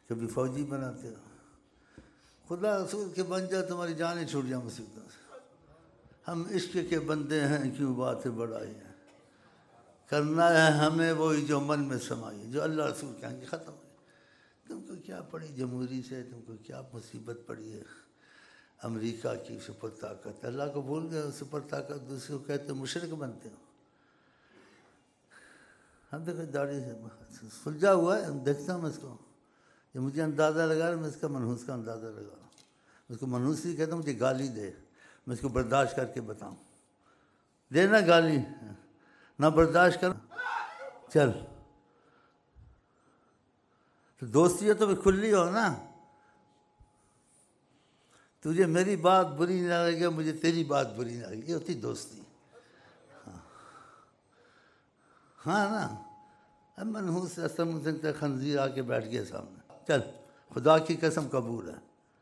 کبھی فوجی بناتے ہو. خدا رسول کے بن جائے تمہاری جانیں چھوٹ جائیں مصیبتوں سے. ہم عشق کے بندے ہیں کیوں باتیں بڑھائی ہیں. کرنا ہے ہمیں وہی جو من میں سمائی, جو اللہ رسول کہیں گے ختم ہو. تم کو کیا پڑی جمہوری سے, تم کو کیا مصیبت پڑی ہے امریکہ کی سپر طاقت. اللہ کو بھول گئے, سپر طاقت دوسرے کو کہتے مشرک بنتے ہو. ہم دیکھو داڑھی سے سلجھا ہوا ہے, دیکھتا ہوں میں اس کو, یہ مجھے اندازہ لگا رہا ہے, میں اس کا منحوس کا اندازہ لگا رہا ہوں. اس کو منحوس ہی کہتا ہوں, مجھے گالی دے, میں اس کو برداشت کر کے بتاؤں. دینا گالی نہ برداشت کر, چل تو دوستی ہے تو بھی کھلی ہو نا. تجھے میری بات بری نہ لگے, مجھے تیری بات بری نہ لگے, یہ ہوتی دوستی. ہاں نا. اب منحوس رسم سنگتا خنزیر آ کے بیٹھ گیا سامنے. چل خدا کی قسم قبول ہے.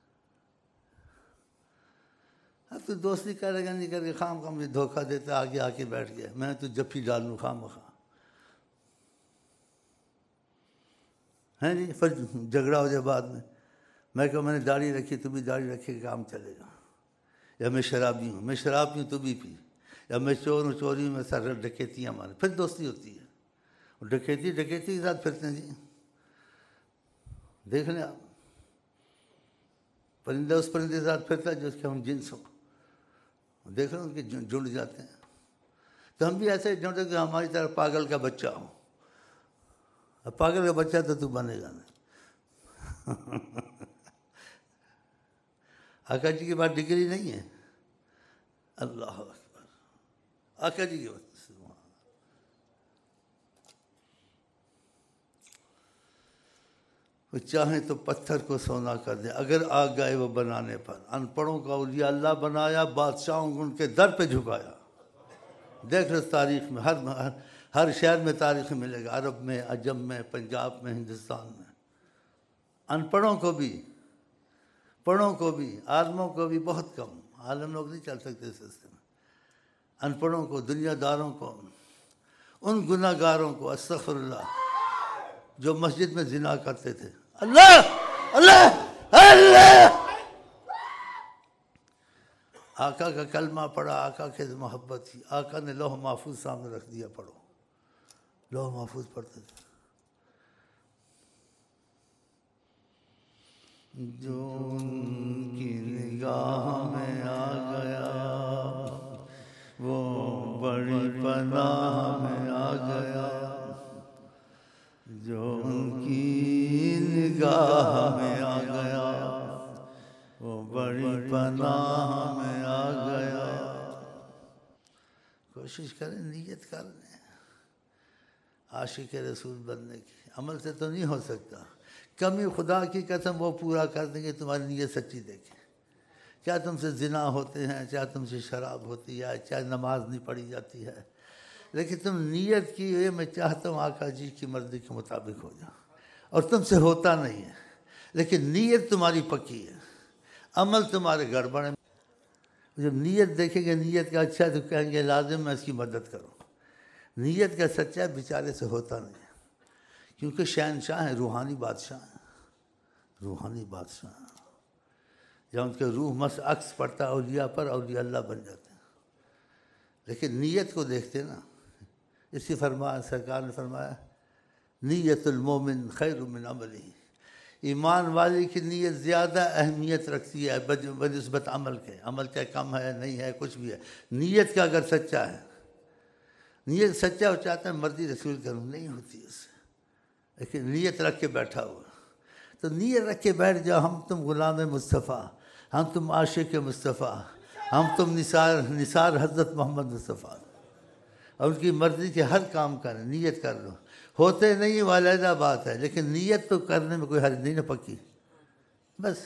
اب تو دوستی کرے گا نہیں کر کے خام خام مجھے دھوکہ دیتا, آگے آ کے بیٹھ گیا. میں تو جفی ڈال لوں خام خواہ. ہیں جی, پھر جھگڑا ہو جائے بعد میں کہوں میں نے داڑھی رکھی, تو بھی داڑھی رکھے کے کام چلے گا. یا میں شرابی ہوں, میں شراب پیوں تو بھی پی. یا میں چور ہوں, چوری ہوں, میں سر ڈکیتیاں مارے, پھر دوستی ہوتی ہے. اور ڈکیتی کے ساتھ پھرتے ہیں جی. دیکھ لیں آپ, پرندہ اس پرندے کے ساتھ پھرتا ہے جو اس کے ہم جنس ہوں. دیکھ رہے ہیں ان کے جڑ جاتے ہیں. تو ہم بھی ایسے جڑے کہ ہماری طرح پاگل کا بچہ ہوں. اب پاگل کا بچہ تو بنے گا نہیں. آقا جی کی بات ڈگری نہیں ہے. اللہ اکبر. آقا جی کی بات وہ چاہیں تو پتھر کو سونا کر دیں اگر آ گئے وہ بنانے پر. ان پڑھوں کا اولیاء اللہ بنایا, بادشاہوں کو ان کے در پہ جھکایا. دیکھ رہے تاریخ میں ہر شہر میں تاریخ ملے گا, عرب میں, عجم میں, پنجاب میں, ہندوستان میں. ان پڑھوں کو بھی, پڑھوں کو بھی, عالموں کو بھی بہت کم. عالم لوگ نہیں چل سکتے اس سسٹم میں. ان پڑھوں کو, دنیا داروں کو, ان گناہ گاروں کو, استغفر اللہ, جو مسجد میں زنا کرتے تھے. اللہ اللہ اللہ. آقا کا کلمہ پڑھا, آقا کے محبت تھی. آقا نے لوح محفوظ سامنے رکھ دیا, پڑھو. لوح محفوظ پڑھتے تھے. جو ان کی نگاہ میں آ گیا وہ بڑی پناہ میں آ گیا. جو ان کی نگاہ میں آ گیا وہ بڑی پناہ میں آ گیا. کوشش کریں, نیت کر لیں عاشق رسول بننے کی. عمل سے تو نہیں ہو سکتا. کمی خدا کی قسم وہ پورا کر دیں گے تمہاری نیت سچی دیکھیں. چاہے تم سے زنا ہوتے ہیں, چاہے تم سے شراب ہوتی ہے, چاہے نماز نہیں پڑھی جاتی ہے, لیکن تم نیت کی ہوئی میں چاہتا ہوں آقا جی کی مرضی کے مطابق ہو جاؤ, اور تم سے ہوتا نہیں ہے, لیکن نیت تمہاری پکی ہے, عمل تمہارے گڑبڑ ہے. جب نیت دیکھیں گے نیت کا اچھا تو کہیں گے لازم میں اس کی مدد کروں. نیت کا سچا بیچارے سے ہوتا نہیں ہے, کیونکہ شہنشاہ ہیں, روحانی بادشاہ ہیں, روحانی بادشاہ ہیں. جب ان کے روح مس عکس پڑتا ہے اولیاء پر, اولیاء اللہ بن جاتے ہیں. لیکن نیت کو دیکھتے نا. اسی فرمایا سرکار نے فرمایا نیت المومن خیر من عملہ. ایمان والی کی نیت زیادہ اہمیت رکھتی ہے بنسبت عمل کے. عمل چاہے کم ہے, نہیں ہے, کچھ بھی ہے, نیت کا اگر سچا ہے, نیت سچا ہو چاہتا ہے مرضی رسول کروں, نہیں ہوتی اس سے. لیکن نیت رکھ کے بیٹھا ہوا, تو نیت رکھ کے بیٹھ جاؤ, ہم تم غلام مصطفیٰ, ہم تم عاشق مصطفیٰ, ہم تم نثار حضرت محمد مصطفیٰ, اور ان کی مرضی کے ہر کام کریں. نیت کر لو. ہوتے نہیں وہ علیحدہ بات ہے, لیکن نیت تو کرنے میں کوئی حرج نہیں نہ پکی. بس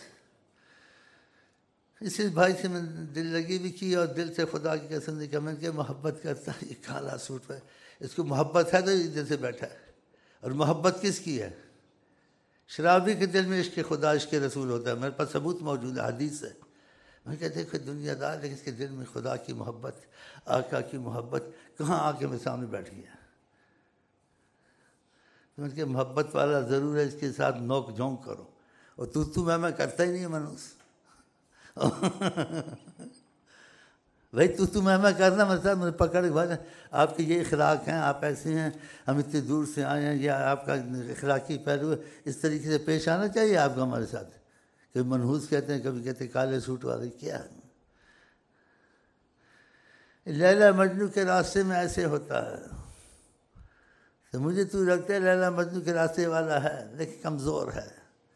اسی بھائی سے میں دل لگی بھی کی, اور دل سے خدا کی قسم نہیں کہ میں کہ محبت کرتا ہے. یہ کالا سوٹ پہ اس کو محبت ہے تو دل سے بیٹھا ہے. اور محبت کس کی ہے؟ شرابی کے دل میں عشق خدا عشق رسول ہوتا ہے. میرے پاس ثبوت موجود ہے, حدیث ہے. میں کہتے ہیں کہ دنیا دار, لیکن اس کے دل میں خدا کی محبت, آقا کی محبت کہاں آ کے میرے سامنے بیٹھ گیا. تو ان کے محبت والا ضرور ہے، اس کے ساتھ نوک جھونک کرو، اور تو میں کرتا ہی نہیں ہے منوس بھائی تو میں کرنا مطلب مجھے پکڑ کے آپ کے یہ اخلاق ہیں، آپ ایسے ہیں، ہم اتنی دور سے آئے ہیں، یا آپ کا اخلاقی پہلو ہے، اس طریقے سے پیش آنا چاہیے آپ کو ہمارے ساتھ. کبھی منحوس کہتے ہیں، کبھی کہتے ہیں کالے سوٹ والے. کیا لیلا مجنو کے راستے میں ایسے ہوتا ہے. تو مجھے تو لگتا ہے لیلا مجنو کے راستے والا ہے لیکن کمزور ہے.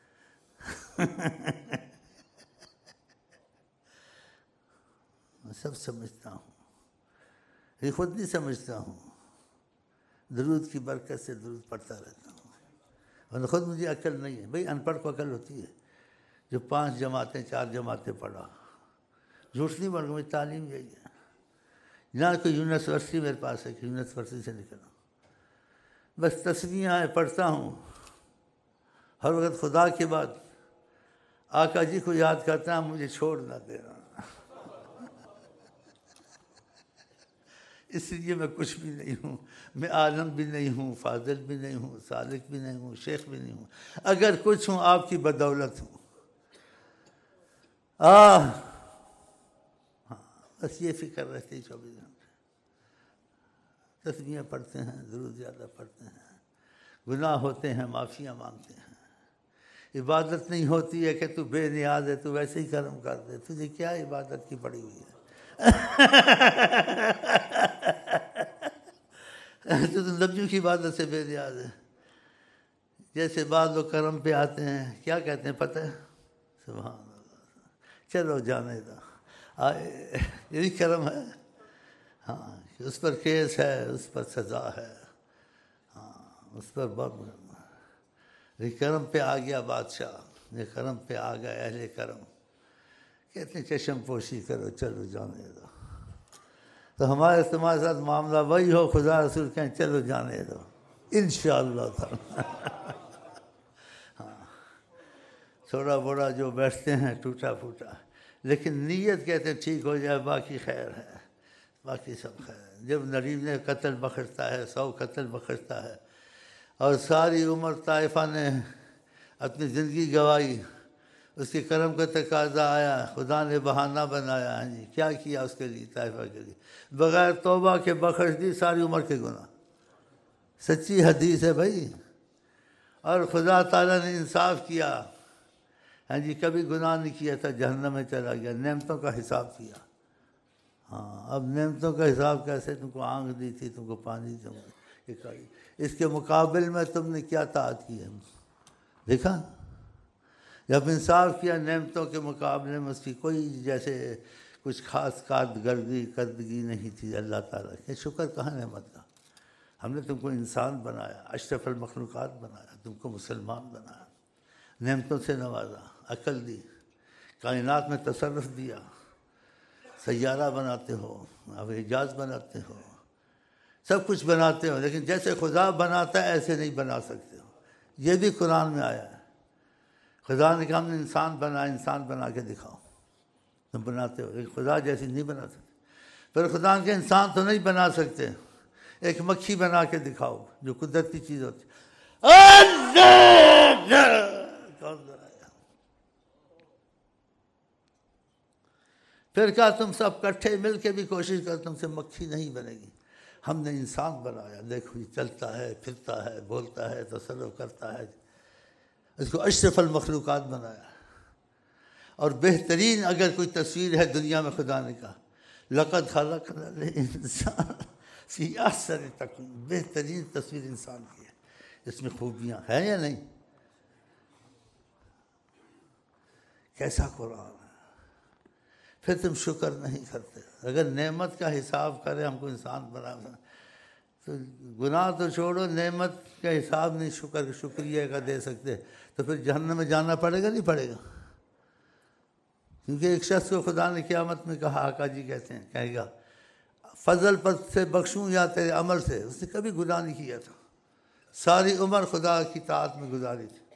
میں سب سمجھتا ہوں، یہ خود نہیں سمجھتا ہوں، درود کی برکت سے درود پڑھتا رہتا ہوں. اور خود مجھے عقل نہیں ہے. بھائی ان پڑھ کو عقل ہوتی ہے، جو 5 جماعتیں 4 جماعتیں پڑھا. جھوٹ نہیں بول گا، مجھے تعلیم یہی ہے. نہ کوئی یونیورسٹی میرے پاس ہے کہ یونیورسٹی سے نکلا، بس تسبیحیں پڑھتا ہوں ہر وقت. خدا کے بعد آقا جی کو یاد کرتا ہوں، مجھے چھوڑ نہ دینا. اس لیے میں کچھ بھی نہیں ہوں، میں عالم بھی نہیں ہوں، فاضل بھی نہیں ہوں، سالک بھی نہیں ہوں، شیخ بھی نہیں ہوں. اگر کچھ ہوں آپ کی بدولت ہوں. ہاں بس یہ فکر رہتی 24 گھنٹے. تسبیحیں پڑھتے ہیں، درود زیادہ پڑھتے ہیں، گناہ ہوتے ہیں معافیاں مانگتے ہیں. عبادت نہیں ہوتی ہے کہ تو بے نیاز ہے، تو ویسے ہی کرم کر دے. تجھے کیا عبادت کی پڑی ہوئی ہے؟ تو نبیوں کی عبادت سے بے نیاز ہے. جیسے بعض لوگ کرم پہ آتے ہیں، کیا کہتے ہیں پتہ ہے؟ سبحان اللہ، چلو جانے دو، یہی کرم ہے. ہاں اس پر کیس ہے، اس پر سزا ہے، ہاں اس پر بہت. یہ کرم پہ آ گیا بادشاہ، یہ کرم پہ آ گیا اہل کرم، کہتے ہیں چشم پوشی کرو، چلو جانے دو. تو ہمارے تمہارے ساتھ معاملہ وہی ہو، خدا رسول کہیں چلو جانے دو انشاءاللہ تعالی. ہاں تھوڑا بڑا جو بیٹھتے ہیں ٹوٹا پھوٹا، لیکن نیت کہتے ہیں ٹھیک ہو جائے، باقی خیر ہے، باقی سب خیر ہے. جب نبی نے قتل بخشتا ہے، 100 قتل بخشتا ہے، اور ساری عمر طائفہ نے اپنی زندگی گوائی، اس کے کرم کا تقاضا آیا، خدا نے بہانہ بنایا. جی کیا کیا اس کے لیے، طائفہ کے لیے بغیر توبہ کے بخش دی ساری عمر کے گناہ. سچی حدیث ہے بھائی. اور خدا تعالیٰ نے انصاف کیا، ہاں جی کبھی گناہ نہیں کیا تھا، جہنم میں چلا گیا، نعمتوں کا حساب کیا. ہاں اب نعمتوں کا حساب کیسے؟ تم کو آنکھ دی تھی، تم کو پانی دی، اس کے مقابل میں تم نے کیا طاعت کی ہے؟ دیکھا جب انصاف کیا نعمتوں کے مقابلے میں اس کی کوئی جیسے کچھ خاص کارکردگی نہیں تھی. اللہ تعالیٰ کہ شکر کہاں نعمت کا. ہم نے تم کو انسان بنایا، اشرف المخلوقات بنایا، تم کو مسلمان بنایا، نعمتوں سے نوازا، عقل دی، کائنات میں تصرف دیا، سیارہ بناتے ہو، اب اعجاز بناتے ہو، سب کچھ بناتے ہو، لیکن جیسے خدا بناتا ہے ایسے نہیں بنا سکتے ہو. یہ بھی قرآن میں آیا ہے. خدا نے کہا ہم نے انسان بنا کے دکھاؤ. تم بناتے ہو لیکن خدا جیسی نہیں بنا سکتے. پھر خدا کے انسان تو نہیں بنا سکتے، ایک مکھی بنا کے دکھاؤ جو قدرتی چیز ہوتی. پھر کہا تم سب کٹھے مل کے بھی کوشش کر، تم سے مکھی نہیں بنے گی. ہم نے انسان بنایا، دیکھو یہ چلتا ہے، پھرتا ہے، بولتا ہے، تصرف کرتا ہے. اس کو اشرف المخلوقات بنایا. اور بہترین اگر کوئی تصویر ہے دنیا میں، خدا نے کہا لقد خلقنا الانسان فی احسن تقویم، بہترین تصویر انسان کی ہے. اس میں خوبیاں ہیں یا نہیں؟ کیسا قرآن ہے. پھر تم شکر نہیں کرتے. اگر نعمت کا حساب کرے ہم کو انسان بنا تو گناہ تو چھوڑو، نعمت کا حساب نہیں شکریہ کا دے سکتے، تو پھر جہنم میں جانا پڑے گا نہیں پڑے گا؟ کیونکہ ایک شخص کو خدا نے قیامت میں کہا، آقا جی کہتے ہیں، کہے گا فضل پر سے بخشوں یا تیرے عمل سے. اس نے کبھی گناہ نہیں کیا تھا، ساری عمر خدا کی طاعت میں گزاری تھی،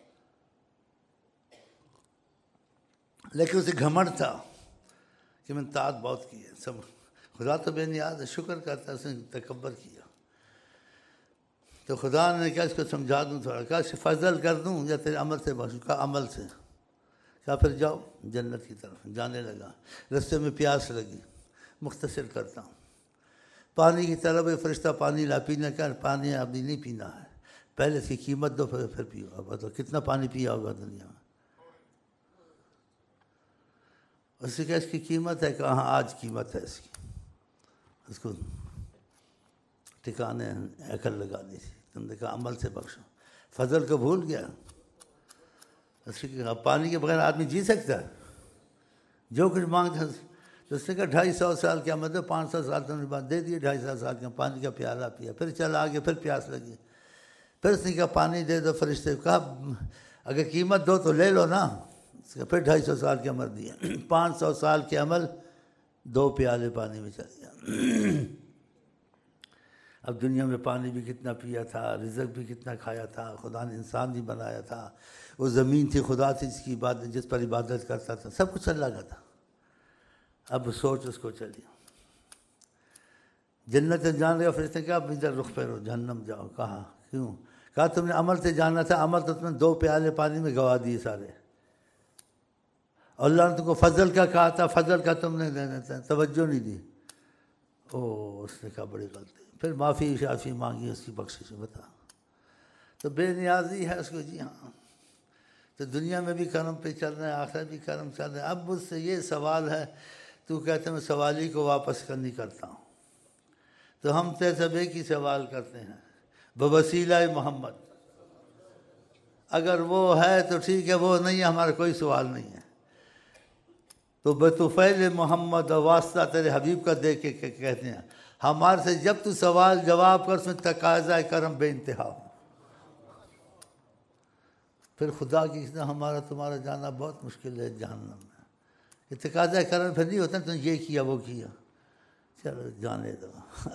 لیکن اسے گھمنڈ تھا کہ میں نے طاعت بہت کی ہے. سب خدا تو بے نیاز ہے، شکر کرتا ہے، اس نے تکبر کیا. تو خدا نے کہا اس کو سمجھا دوں تھوڑا، کہا فضل کر دوں یا تیرے عمل سے بخشوں؟ کہا عمل سے۔ کہا پھر جاؤ جنت کی طرف۔ جانے لگا، رستے میں پیاس لگی، مختصر کرتا ہوں، پانی کی طلب ہے، فرشتہ پانی لا، پینے کا پانی ابھی نہیں پینا ہے، پہلے اس کی قیمت دو پھر پیو۔ اب بتاؤ کتنا پانی پیا ہوگا دنیا میں؟ اس سے کہا اس کی قیمت ہے؟ کہا ہاں آج قیمت ہے اس کی، اس کو ٹھکانے عقل لگانی تھی۔ تم نے کہا عمل سے بخشو، فضل کو بھول گیا۔ اس نے کہا پانی کے بغیر آدمی جی سکتا ہے؟ جو کچھ مانگتا تو اس نے کہا 250 سال کیا مطلب 500 سال تم نے بعد دے دیے، 250 سال کا پانی کا پیالہ پیا، پھر چلا آگے، پھر پیاس لگی، پھر اس نے کہا پانی دے دو۔ فرشتے کہا اگر قیمت دو تو لے لو نا۔ پھر 250 سال کی عمر دیا، 500 سال کے عمل 2 پیالے پانی میں چل گیا۔ اب دنیا میں پانی بھی کتنا پیا تھا، رزق بھی کتنا کھایا تھا، خدا نے انسان بھی بنایا تھا، وہ زمین تھی خدا تھی جس کی عبادت، جس پر عبادت کرتا تھا، سب کچھ اللہ کا تھا۔ اب سوچ اس کو چلی جنت جان گیا، فرشتے کہا اب ادھر رخ پھیرو جہنم جاؤ۔ کہا کیوں؟ کہا تم نے عمل سے جانا تھا، عمل تو تم نے 2 پیالے پانی میں گوا دیے سارے، اللہ نے تم کو فضل کا کہا تھا، فضل کا تم نے توجہ نہیں دی۔ اس نے کہا بڑی غلطی، پھر معافی شافی مانگی، اس کی بخشش بتا تو بے نیازی ہے اس کو۔ جی ہاں، تو دنیا میں بھی کرم پہ چل رہے ہیں، آخرت بھی کرم چل رہے ہیں۔ اب مجھ سے یہ سوال ہے، تو کہتے ہیں میں سوال ہی کو واپس نہیں کرتا ہوں، تو ہم تے سب ایک ہی سوال کرتے ہیں بوسیلہ محمد۔ اگر وہ ہے تو ٹھیک ہے، وہ نہیں ہے ہمارا کوئی سوال نہیں ہے، تو بطفیل محمد واسطہ تیرے حبیب کا دے کے کہتے ہیں ہمارے سے جب تو سوال جواب کر، اس میں تقاضۂ کرم بے انتہا ہو۔ پھر خدا کی ہمارا تمہارا جانا بہت مشکل ہے جہنم میں، کہ تقاضۂ کرم پھر نہیں ہوتا تم یہ کیا وہ کیا، چلو جانے دو۔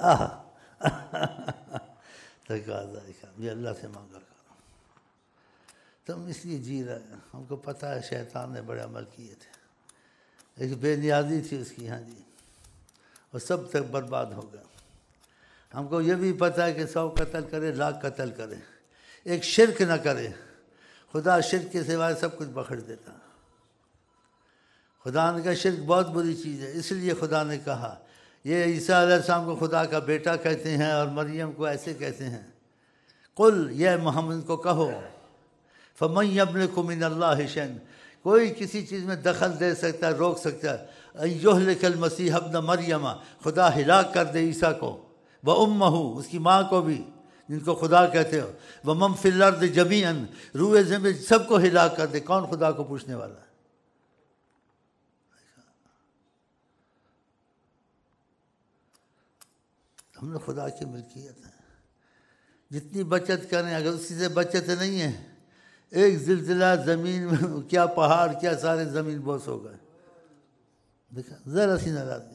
تقاضۂ کرم یہ اللہ سے مانگا کرو، تم اس لیے جی رہے ہیں۔ ہم کو پتہ ہے شیطان نے بڑے عمل کیے تھے، ایک بے نیازی تھی اس کی، ہاں جی، اور سب تک برباد ہو گیا۔ ہم کو یہ بھی پتہ ہے کہ 100 قتل کرے، 1,00,000 قتل کرے، ایک شرک نہ کرے، خدا شرک کے سوائے سب کچھ بخش دیتا۔ خدا نے کہا شرک بہت بری چیز ہے، اس لیے خدا نے کہا یہ عیسیٰ علیہ السلام کو خدا کا بیٹا کہتے ہیں اور مریم کو ایسے کہتے ہیں۔ قل یہ محمد کو کہو فمن یملک من اللہ شیئا، کوئی کسی چیز میں دخل دے سکتا ہے، روک سکتا ہے۔ یہلک المسیح ابن مریم، خدا ہلاک کر دے عیسیٰ کو، وامہ اس کی ماں کو بھی جن کو خدا کہتے ہو، ومن فی الارض جمیعا روئے زمین سب کو ہلاک کر دے۔ کون خدا کو پوچھنے والا ہے؟ ہم نے خدا کی ملکیت ہے، جتنی بچت کریں، اگر اسی سے بچت نہیں ہے، ایک زلزلہ زمین میں کیا پہاڑ کیا سارے زمین بوس ہو گئے۔ دیکھا ذرا سی ناراضی،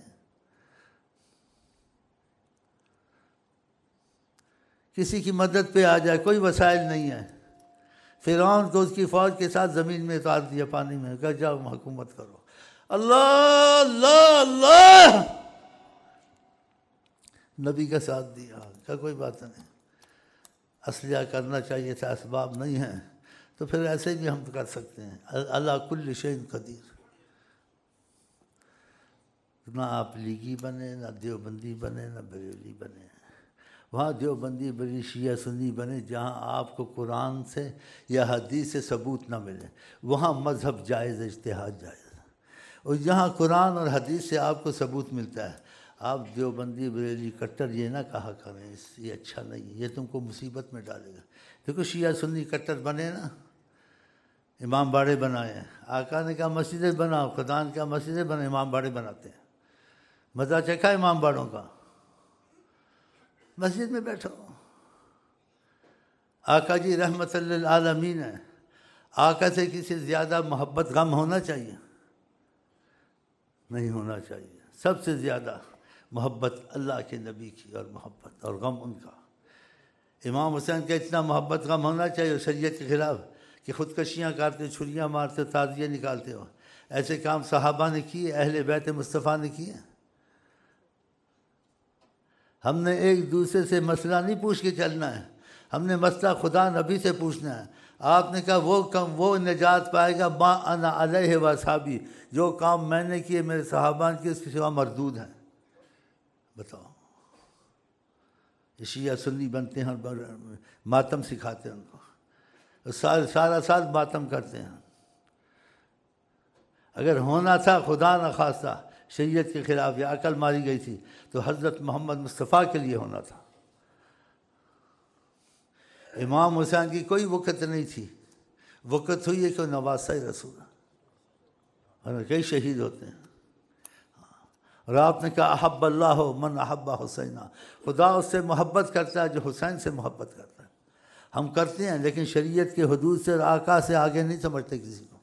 کسی کی مدد پہ آ جائے، کوئی وسائل نہیں ہے۔ فرعون کو اس کی فوج کے ساتھ زمین میں اتار دیا، پانی میں، کہا جاؤ حکومت کرو، اللہ اللہ اللہ، نبی کا ساتھ دیا، کہا کوئی بات نہیں، اسلحہ کرنا چاہیے تھا، اسباب نہیں ہیں، تو پھر ایسے بھی ہم کر سکتے ہیں۔ اللہ کل شیء قدیر۔ نہ آپ لیگی بنے، نہ دیوبندی بنے، نہ بریلوی بنے، وہاں دیوبندی بریلوی شیعہ سنی بنے جہاں آپ کو قرآن سے یا حدیث سے ثبوت نہ ملے، وہاں مذہب جائز، اجتہاد جائز۔ اور جہاں قرآن اور حدیث سے آپ کو ثبوت ملتا ہے، آپ دیوبندی بریلوی کٹر یہ نہ کہا کریں، یہ اچھا نہیں، یہ تم کو مصیبت میں ڈالے گا۔ دیکھو شیعہ سنی کٹر بنے نا، امام باڑے بنائے ہیں، آقا نے کہا مسجدیں بناؤ، خدا نے کہا مسجدیں بنا، امام باڑے بناتے ہیں۔ مزہ چکھا امام باڑوں کا، مسجد میں بیٹھو۔ آقا جی رحمت للعالمین ہے، آقا سے کسی زیادہ محبت غم ہونا چاہیے؟ نہیں ہونا چاہیے۔ سب سے زیادہ محبت اللہ کے نبی کی اور محبت اور غم ان کا۔ امام حسین کا اتنا محبت غم ہونا چاہیے، اور شریعت کے خلاف کہ خودکشیاں کرتے، چھریاں مارتے، تعزیے نکالتے ہو، ایسے کام صحابہ نے کیے، اہل بیت مصطفیٰ نے کیے۔ ہم نے ایک دوسرے سے مسئلہ نہیں پوچھ کے چلنا ہے، ہم نے مسئلہ خدا نبی سے پوچھنا ہے۔ آپ نے کہا وہ نجات پائے گا ما انا علیہ و اصحابی، جو کام میں نے کیے میرے صحابہ نے کیے اس کے سوا مردود ہیں۔ بتاؤ، شیعہ سنی بنتے ہیں، ماتم سکھاتے ہیں ان کو، سارا سال ماتم کرتے ہیں۔ اگر ہونا تھا خدا نہ خواستہ شریعت کے خلاف یا عقل ماری گئی تھی تو حضرت محمد مصطفیٰ کے لیے ہونا تھا۔ امام حسین کی کوئی وقت نہیں تھی، وقت ہوئی ہے کہ نواسہ رسول، اور کئی شہید ہوتے ہیں۔ اور آپ نے کہا احب اللہ من احب حسینہ، خدا اس سے محبت کرتا ہے جو حسین سے محبت کرتا ہے۔ ہم کرتے ہیں لیکن شریعت کے حدود سے اور آقا سے آگے نہیں سمجھتے کسی کو۔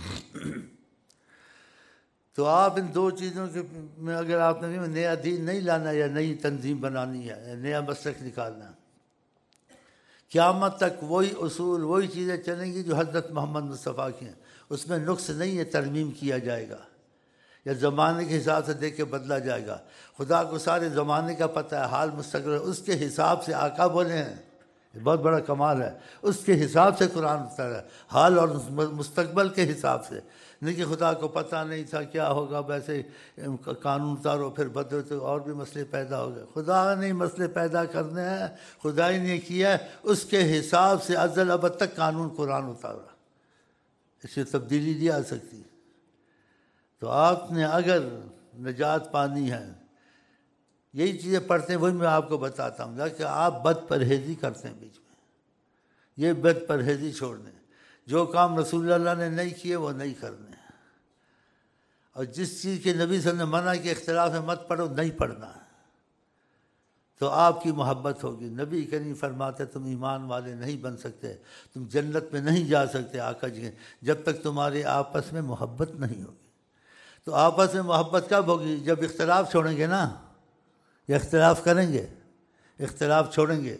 تو آپ ان دو چیزوں کے میں اگر آپ نے نیا دین نہیں لانا یا نئی تنظیم بنانی ہے یا نیا مسلک نکالنا ہے، قیامت تک وہی اصول وہی چیزیں چلیں گی جو حضرت محمد مصطفیٰ کی ہیں، اس میں نقص نہیں ہے، ترمیم کیا جائے گا یا زمانے کے حساب سے دیکھ کے بدلا جائے گا۔ خدا کو سارے زمانے کا پتہ ہے، حال مستقبل، اس کے حساب سے آقا بولے ہیں، یہ بہت بڑا کمال ہے، اس کے حساب سے قرآن اترا ہے، حال اور مستقبل کے حساب سے، نہیں کہ خدا کو پتہ نہیں تھا کیا ہوگا، ویسے قانون اتارو پھر بدلو تو اور بھی مسئلے پیدا ہو گئے۔ خدا نے مسئلے پیدا کرنے ہیں، خدا ہی نے کیا ہے، اس کے حساب سے ازل ابد تک قانون قرآن اتارا، اس سے تبدیلی نہیں آ سکتی۔ تو آپ نے اگر نجات پانی ہے، یہی چیزیں پڑھتے ہیں، وہی میں آپ کو بتاتا ہوں کہ آپ بد پرہیزی کرتے ہیں بیچ میں، یہ بد پرہیزی چھوڑ دیں، جو کام رسول اللہ نے نہیں کیے وہ نہیں کرنے، اور جس چیز کے نبی صلی اللہ علیہ وسلم نے منع کے اختلاف میں مت پڑھو، نہیں پڑھنا ہے، تو آپ کی محبت ہوگی۔ نبی کریم فرماتے تم ایمان والے نہیں بن سکتے، تم جنت میں نہیں جا سکتے آقا جی جب تک تمہارے آپس میں محبت نہیں ہوگی۔ تو آپس میں محبت کب ہوگی؟ جب اختلاف چھوڑیں گے نا، یا اختلاف کریں گے، اختلاف چھوڑیں گے۔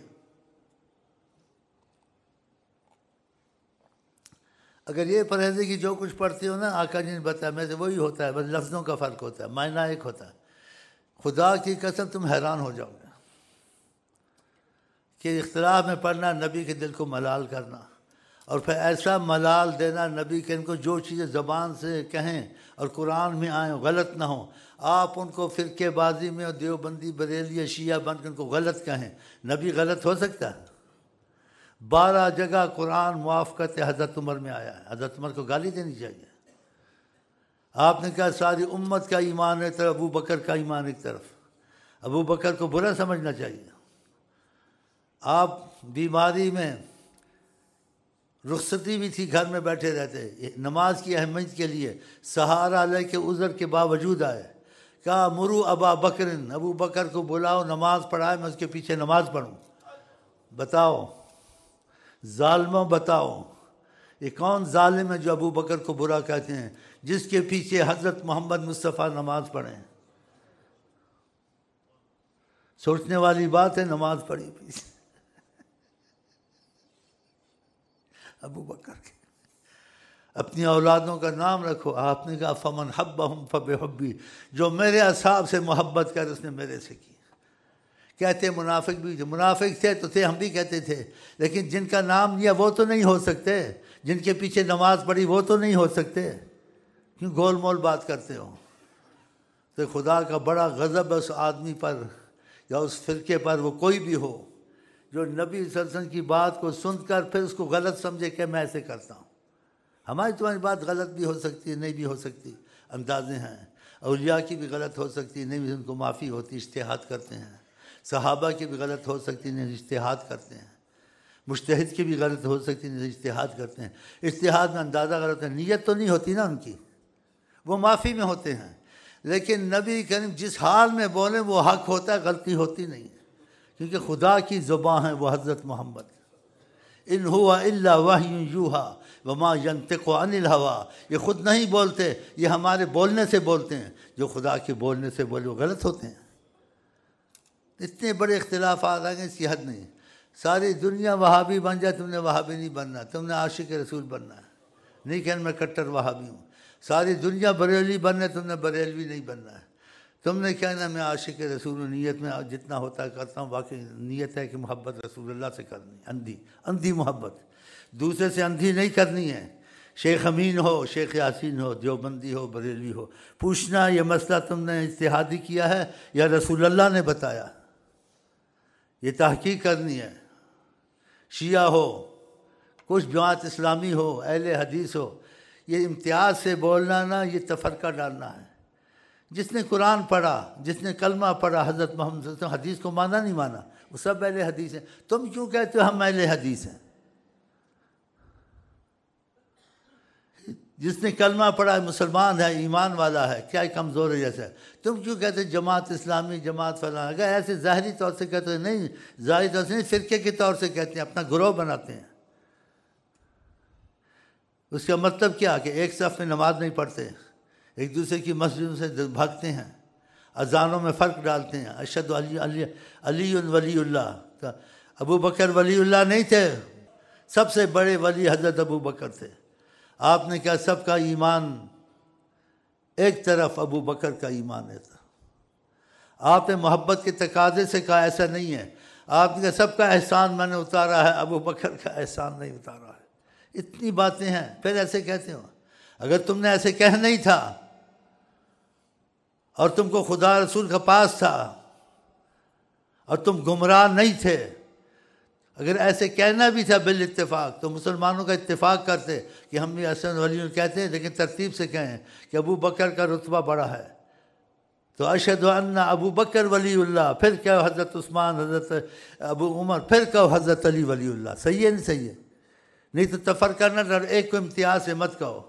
اگر یہ پرہیزی کی جو کچھ پڑھتے ہو نا، آقا جی نے بتایا میں سے وہی ہوتا ہے، بس لفظوں کا فرق ہوتا ہے، معنی ایک ہوتا ہے۔ خدا کی قسم تم حیران ہو جاؤ گے کہ اختلاف میں پڑھنا نبی کے دل کو ملال کرنا، اور پھر ایسا ملال دینا نبی کے ان کو جو چیزیں زبان سے کہیں اور قرآن میں آئیں غلط نہ ہوں، آپ ان کو فرقے بازی میں اور دیوبندی بریلی شیعہ بن کے ان کو غلط کہیں، نبی غلط ہو سکتا ہے؟ 12 جگہ قرآن موافقت حضرت عمر میں آیا ہے، حضرت عمر کو گالی دینی چاہیے۔ آپ نے کہا ساری امت کا ایمان ایک طرف، ابو بکر کا ایمان ایک طرف، ابو بکر کو برا سمجھنا چاہیے۔ آپ بیماری میں رخصتی بھی تھی، گھر میں بیٹھے رہتے، نماز کی اہمیت کے لیے سہارا لے کے عذر کے باوجود آئے، کہا مرو ابا بکر، ابو بکر کو بلاؤ نماز پڑھائے، میں اس کے پیچھے نماز پڑھوں۔ بتاؤ ظالموں، بتاؤ یہ کون ظالم ہے جو ابو بکر کو برا کہتے ہیں، جس کے پیچھے حضرت محمد مصطفیٰ نماز پڑھیں؟ سوچنے والی بات ہے، نماز پڑھی پیچھے ابو بکر کے۔ اپنی اولادوں کا نام رکھو، آپ نے کہا فمن حبہم فبحبی، جو میرے اصحاب سے محبت کر اس نے میرے سے کی۔ کہتے منافق بھی تھے، منافق تھے تو تھے، ہم بھی کہتے تھے، لیکن جن کا نام لیا وہ تو نہیں ہو سکتے، جن کے پیچھے نماز پڑھی وہ تو نہیں ہو سکتے، کیوں گول مول بات کرتے ہو؟ تو خدا کا بڑا غضب ہے اس آدمی پر یا اس فرقے پر، وہ کوئی بھی ہو، جو نبی صلی اللہ علیہ وسلم کی بات کو سن کر پھر اس کو غلط سمجھے کہ میں ایسے کرتا ہوں۔ ہماری تمہاری بات غلط بھی ہو سکتی ہے، نہیں بھی ہو سکتی، اندازے ہیں، اولیاء کی بھی غلط ہو سکتی ہے، نہیں بھی ان کو معافی ہوتی، اجتہاد کرتے ہیں، صحابہ کی بھی غلط ہو سکتی نہیں، اجتہاد کرتے ہیں، مجتہد کی بھی غلط ہو سکتی نہیں، اجتہاد کرتے ہیں، اجتہاد میں اندازہ غلط ہے، نیت تو نہیں ہوتی نا ان کی، وہ معافی میں ہوتے ہیں، لیکن نبی کریم جس حال میں بولیں وہ حق ہوتا ہے، غلطی ہوتی نہیں، کیونکہ خدا کی زبان ہے وہ حضرت محمد، ان ہوا الا وحی یوحی وما ینطق عن الہوی، یہ خود نہیں بولتے، یہ ہمارے بولنے سے بولتے ہیں، جو خدا کے بولنے سے بولے وہ غلط ہوتے ہیں۔ اتنے بڑے اختلافات آ گئے، اس کی حد نہیں۔ ساری دنیا وہابی بن جائے، تم نے وہابی نہیں بننا، تم نے عاشق رسول بننا ہے، نہیں کہ میں کٹر وہابی ہوں۔ ساری دنیا بریلوی بننے، تم نے بریلوی نہیں بننا ہے، تم نے کہنا میں عاشق رسول نیت میں جتنا ہوتا ہے کرتا ہوں، باقی نیت ہے کہ محبت رسول اللہ سے کرنی، اندھی محبت، دوسرے سے اندھی نہیں کرنی ہے۔ شیخ امین ہو، شیخ یاسین ہو، دیوبندی ہو، بریلوی ہو، پوچھنا یہ مسئلہ تم نے اجتہادی کیا ہے یا رسول اللہ نے بتایا، یہ تحقیق کرنی ہے۔ شیعہ ہو، کچھ جماعت اسلامی ہو، اہل حدیث ہو، یہ امتیاز سے بولنا نا، یہ تفرقہ ڈالنا ہے۔ جس نے قرآن پڑھا، جس نے کلمہ پڑھا، حضرت محمد صلی اللہ علیہ وسلم حدیث کو مانا نہیں مانا، وہ سب اہل حدیث ہیں۔ تم کیوں کہتے ہو ہم اہل حدیث ہیں؟ جس نے کلمہ پڑھا ہے، مسلمان ہے، ایمان والا ہے، کیا کمزور ہے جیسا ہے؟ تم کیوں کہتے جماعت اسلامی، جماعت فلاں؟ اگر ایسے ظاہری طور سے کہتے ہیں، نہیں ظاہری طور سے نہیں، فرقے کے طور سے کہتے ہیں، اپنا گروہ بناتے ہیں۔ اس کا مطلب کیا کہ ایک صف میں نماز نہیں پڑھتے، ایک دوسرے کی مسجدوں سے بھاگتے ہیں، اذانوں میں فرق ڈالتے ہیں۔ اشہد علی ولی اللہ، ابو بکر ولی اللہ نہیں تھے، سب سے بڑے ولی حضرت ابو بکر تھے۔ آپ نے کہا سب کا ایمان ایک طرف، ابو بکر کا ایمان ہے۔ آپ نے محبت کے تقاضے سے کہا ایسا نہیں ہے، آپ نے کہا سب کا احسان میں نے اتارا ہے، ابو بکر کا احسان نہیں اتارا ہے۔ اتنی باتیں ہیں، پھر ایسے کہتے ہو۔ اگر تم نے ایسے کہہ نہیں تھا اور تم کو خدا رسول کا پاس تھا اور تم گمراہ نہیں تھے، اگر ایسے کہنا بھی تھا بالاتفاق تو مسلمانوں کا اتفاق کرتے کہ ہم یہ حسن ولی کہتے ہیں، لیکن ترتیب سے کہیں کہ ابو بکر کا رتبہ بڑا ہے، تو اشہد ان ابو بکر ولی اللہ، پھر کہو حضرت عثمان، حضرت ابو عمر، پھر کہو حضرت علی ولی اللہ۔ صحیح ہے نہیں صحیح ہے؟ نہیں تو تفرقہ نہ ڈر، ایک کو امتیاز سے مت کہو،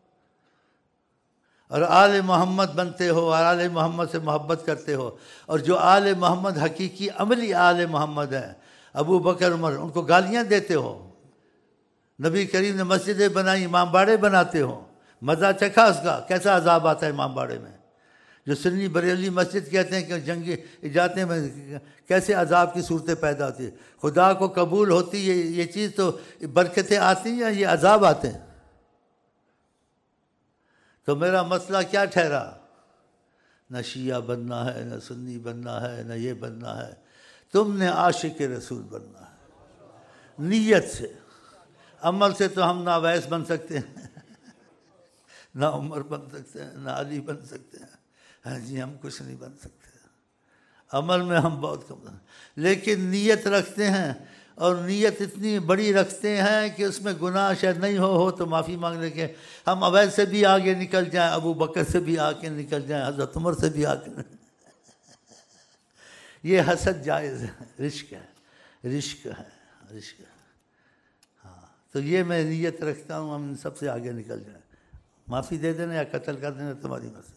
اور آل محمد بنتے ہو اور آل محمد سے محبت کرتے ہو، اور جو آل محمد حقیقی عملی آل محمد ہیں، ابو بکر عمر، ان کو گالیاں دیتے ہو۔ نبی کریم نے مسجدیں بنائی، امام باڑے بناتے ہو، مزہ چکھا اس کا، کیسا عذاب آتا ہے امام باڑے میں؟ جو سنی بریلی مسجد کہتے ہیں کہ جنگی جاتے ہیں، کیسے عذاب کی صورتیں پیدا ہوتی ہے؟ خدا کو قبول ہوتی ہے یہ چیز تو برکتیں آتی ہیں یا یہ عذاب آتے ہیں؟ تو میرا مسئلہ کیا ٹھہرا؟ نہ شیعہ بننا ہے، نہ سنی بننا ہے، نہ یہ بننا ہے، تم نے عاشق رسول بننا ہے، نیت سے۔ عمل سے تو ہم نہ اویس بن سکتے ہیں، نہ عمر بن سکتے ہیں، نہ علی بن سکتے ہیں، ہاں جی ہم کچھ نہیں بن سکتے، عمل میں ہم بہت کم ہیں، لیکن نیت رکھتے ہیں، اور نیت اتنی بڑی رکھتے ہیں کہ اس میں گناہ شاید نہیں ہو تو معافی مانگنے کے ہم اویس سے بھی آگے نکل جائیں، ابو بکر سے بھی آگے نکل جائیں، حضرت عمر سے بھی آگے یہ حسد جائز ہے، رشک ہے، رشک ہے، رشک ہے۔ ہاں تو یہ میں نیت رکھتا ہوں ہم سب سے آگے نکل جائیں، معافی دے دینا یا قتل کر دینا تمہاری مرضی۔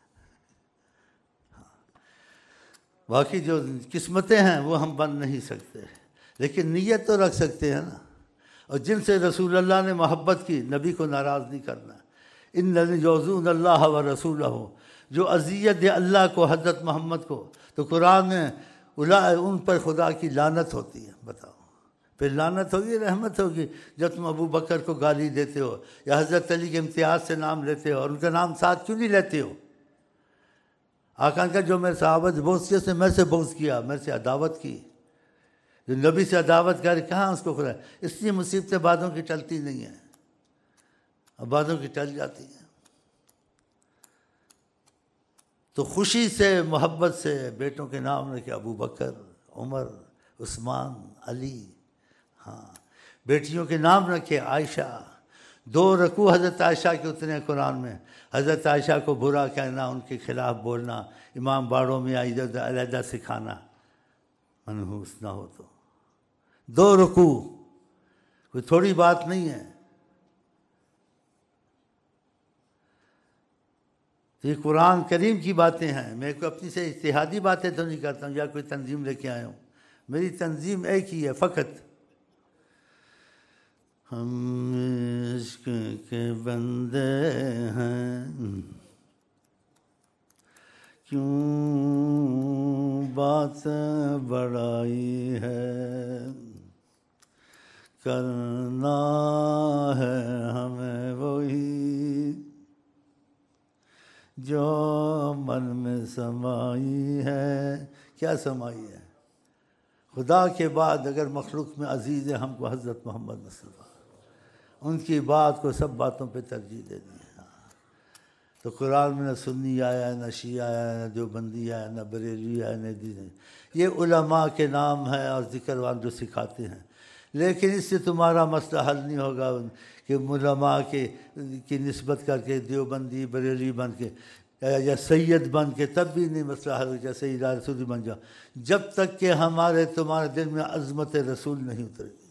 باقی جو قسمتیں ہیں وہ ہم بن نہیں سکتے، لیکن نیت تو رکھ سکتے ہیں نا۔ اور جن سے رسول اللہ نے محبت کی، نبی کو ناراض نہیں کرنا۔ ان یؤذون اللہ و رسولہ، جو اذیت دے اللہ کو، حضرت محمد کو، تو قرآن میں ان پر خدا کی لعنت ہوتی ہے۔ بتاؤ پھر لعنت ہوگی رحمت ہوگی جب تم ابو بکر کو گالی دیتے ہو یا حضرت علی کے امتیاز سے نام لیتے ہو، اور ان کا نام ساتھ کیوں نہیں لیتے ہو؟ آقا کا جو میرے صحابہ سے بغض کیا، اس نے میرے سے بغض کیا، میرے سے عداوت کی، جو نبی سے عداوت کرے کہاں اس کو خدا؟ اس لیے مصیبتیں بعدوں کی ٹلتی نہیں ہیں، اور بعدوں کی ٹل جاتی ہیں۔ تو خوشی سے، محبت سے بیٹوں کے نام رکھے، ابو بکر، عمر، عثمان، علی۔ ہاں بیٹیوں کے نام رکھے، عائشہ۔ 2 رکوع حضرت عائشہ کے اتنے ہیں قرآن میں، حضرت عائشہ کو برا کہنا، ان کے خلاف بولنا، امام باڑوں میں علیحدہ سکھانا، منحوس نہ ہو تو 2 رکوع کوئی تھوڑی بات نہیں ہے۔ تو یہ قرآن کریم کی باتیں ہیں، میں کوئی اپنی سے اجتہادی باتیں تو نہیں کرتا ہوں یا کوئی تنظیم لے کے آیا ہوں، میری تنظیم ایک ہی ہے فقط، ہم عشق کے بندے ہیں، کیوں بات بڑائی ہے، کرنا ہے ہمیں وہی جو من میں سمائی ہے. کیا سمائی ہے؟ خدا کے بعد اگر مخلوق میں عزیز ہے ہم کو حضرت محمد مصطفیٰ، ان کی بات کو سب باتوں پہ ترجیح دینی ہے. تو قرآن میں نہ سنی آیا، نہ شیعہ آیا، نہ دیوبندی آیا، نہ بریلوی آیا، نہ دین. یہ علماء کے نام ہے اور ذکروان جو سکھاتے ہیں، لیکن اس سے تمہارا مسئلہ حل نہیں ہوگا کہ علماء کی نسبت کر کے دیوبندی بریلوی بن کے یا سید بن کے، تب بھی نہیں مسئلہ حل ہوگا. سید رسول بن جاؤ جب تک کہ تمہارے دل میں عظمت رسول نہیں اترے گی.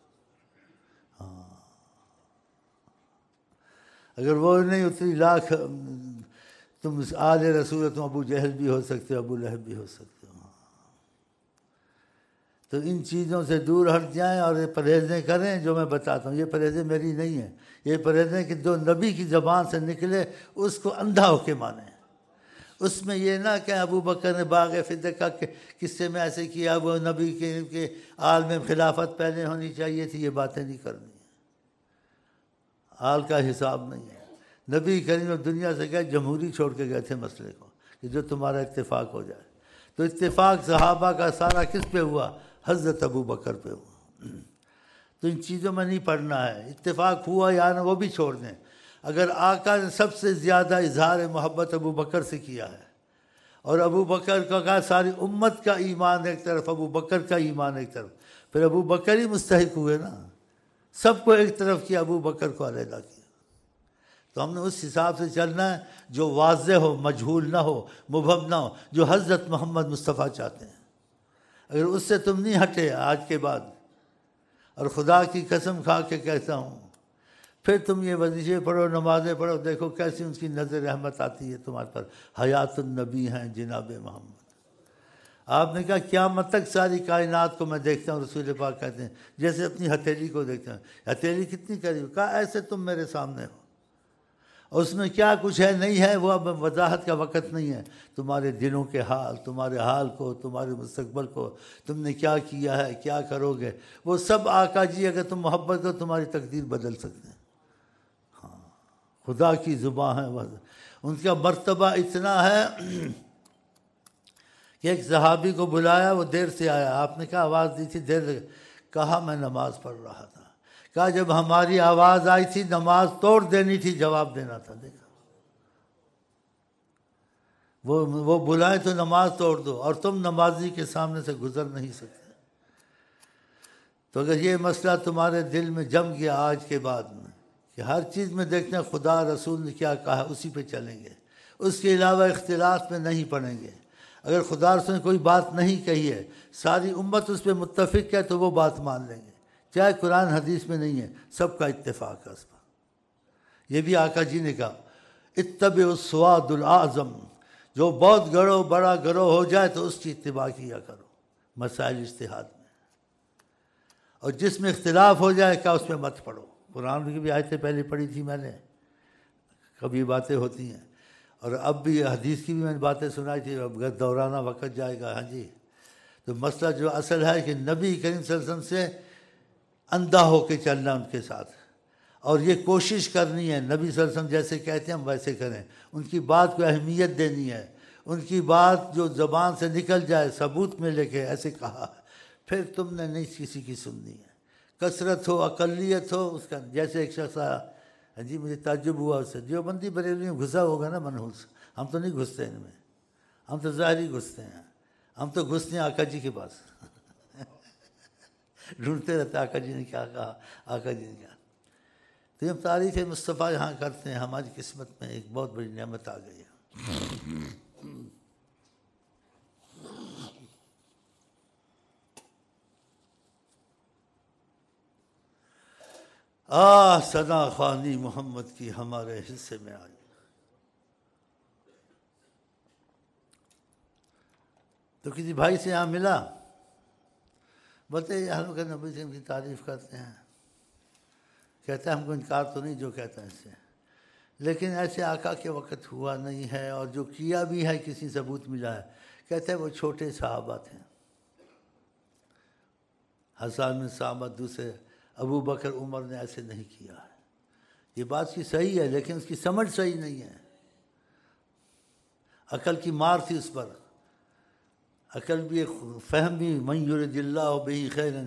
اگر وہ نہیں اتری، لاکھ تم آل رسول، تم ابو جہل بھی ہو سکتے ہو، ابو لہب بھی ہو سکتے ہو. تو ان چیزوں سے دور ہٹ جائیں اور یہ پرہیزیں کریں جو میں بتاتا ہوں. یہ پرہیزیں میری نہیں ہیں، یہ پرہیزیں کہ جو نبی کی زبان سے نکلے اس کو اندھا ہو کے مانیں. اس میں یہ نہ کہ ابو بکر نے باغ فدق کے قصے میں ایسے کیا، وہ نبی کے آل میں خلافت پہلے ہونی چاہیے تھی، یہ باتیں نہیں کرنی. آل کا حساب نہیں ہے. نبی کریم دنیا سے گئے، جمہوری چھوڑ کے گئے تھے مسئلے کو کہ جو تمہارا اتفاق ہو جائے. تو اتفاق صحابہ کا سارا کس پہ ہوا؟ حضرت ابو بکر پہ ہوا. تو ان چیزوں میں نہیں پڑھنا ہے. اتفاق ہوا یا نہ وہ بھی چھوڑ دیں. اگر آقا نے سب سے زیادہ اظہار محبت ابو بکر سے کیا ہے، اور ابو بکر کا کہا ساری امت کا ایمان ایک طرف، ابو بکر کا ایمان ایک طرف، پھر ابو بکر ہی مستحق ہوئے نا. سب کو ایک طرف کیا، ابو بکر کو علیحدہ کیا. تو ہم نے اس حساب سے چلنا ہے جو واضح ہو، مجہول نہ ہو، مبہم نہ ہو، جو حضرت محمد مصطفیٰ چاہتے ہیں. اگر اس سے تم نہیں ہٹے آج کے بعد، اور خدا کی قسم کھا کے کہتا ہوں، پھر تم یہ وظیفے پڑھو، نمازیں پڑھو، دیکھو کیسی ان کی نظر رحمت آتی ہے تمہارے پر. حیات النبی ہیں جناب محمد. آپ نے کہا قیامت تک ساری کائنات کو میں دیکھتا ہوں. رسول پاک کہتے ہیں جیسے اپنی ہتھیلی کو دیکھتا ہوں. ہتھیلی کتنی قریب؟ کہا ایسے تم میرے سامنے ہو. اور اس میں کیا کچھ ہے نہیں ہے وہ اب وضاحت کا وقت نہیں ہے. تمہارے دلوں کے حال، تمہارے حال کو، تمہارے مستقبل کو، تم نے کیا کیا ہے، کیا کرو گے، وہ سب آقا جی اگر تم محبت کرو تمہاری تقدیر بدل سکتے ہیں. ہاں، خدا کی زبان ہے وہ. ان کا مرتبہ اتنا ہے کہ ایک صحابی کو بلایا، وہ دیر سے آیا. آپ نے کہا آواز دی تھی دیر سے؟ کہا میں نماز پڑھ رہا تھا. کہا جب ہماری آواز آئی تھی نماز توڑ دینی تھی، جواب دینا تھا. دیکھا وہ بلائے تو نماز توڑ دو، اور تم نمازی کے سامنے سے گزر نہیں سکتے. تو اگر یہ مسئلہ تمہارے دل میں جم گیا آج کے بعد میں کہ ہر چیز میں دیکھتے ہیں خدا رسول نے کیا کہا اسی پہ چلیں گے، اس کے علاوہ اختلاف میں نہیں پڑیں گے. اگر خدا رسول نے کوئی بات نہیں کہی ہے، ساری امت اس پہ متفق ہے، تو وہ بات مان لیں گے، چاہے قرآن حدیث میں نہیں ہے، سب کا اتفاق ہے اس پر. یہ بھی آقا جی نے کہا اتبعوا السواد الاعظم، جو بہت بڑا گروہ ہو جائے تو اس کی اتباع کیا کرو مسائل اجتہاد میں، اور جس میں اختلاف ہو جائے کیا اس میں مت پڑھو. قرآن کی بھی آیتیں پہلے پڑھی تھی میں نے، کبھی باتیں ہوتی ہیں، اور اب بھی حدیث کی بھی میں نے باتیں سنائی تھی. اب اگر دورانا وقت جائے گا. ہاں جی. تو مسئلہ جو اصل ہے کہ نبی کریم صلی اللہ علیہ وسلم سے اندھا ہو کے چلنا ان کے ساتھ، اور یہ کوشش کرنی ہے نبی صلی اللہ علیہ وسلم جیسے کہتے ہیں ہم ویسے کریں. ان کی بات کو اہمیت دینی ہے. ان کی بات جو زبان سے نکل جائے ثبوت میں لے کے ایسے کہا، پھر تم نے نہیں کسی کی سننی ہے. کثرت ہو، اقلیت ہو، اس کا جیسے ایک شخص آیا، جی مجھے تعجب ہوا اس سے، دیوبندی بریلوی میں گھسا ہوگا نا منحوس. ہم تو نہیں گھستے ان میں، ہم تو ظاہری گھستے ہیں. ہم تو گھستے ہیں آقا جی کے پاس ڈھونڈتے رہتے آقا جی نے کیا کہا، آقا جی نے کیا. تو ہم تعریف مصطفیٰ یہاں کرتے ہیں. ہماری قسمت میں ایک بہت بڑی نعمت آ گئی ہے. ثنا خوانی محمد کی ہمارے حصے میں آئی. تو کسی بھائی سے یہاں ملا، بولتے ہم کہ نبی سے کی تعریف کرتے ہیں، کہتا ہے ہم کو انکار تو نہیں جو کہتا ہے اس سے، لیکن ایسے آقا کے وقت ہوا نہیں ہے، اور جو کیا بھی ہے کسی ثبوت ملا ہے. کہتے ہیں وہ چھوٹے صحابہ تھے، حسان بن ثابت، دوسرے ابو بکر عمر نے ایسے نہیں کیا ہے. یہ بات کی صحیح ہے، لیکن اس کی سمجھ صحیح نہیں ہے. عقل کی مار تھی اس پر. عقل بھی ایک فہم بھی، من یرد اللہ بہ خیرا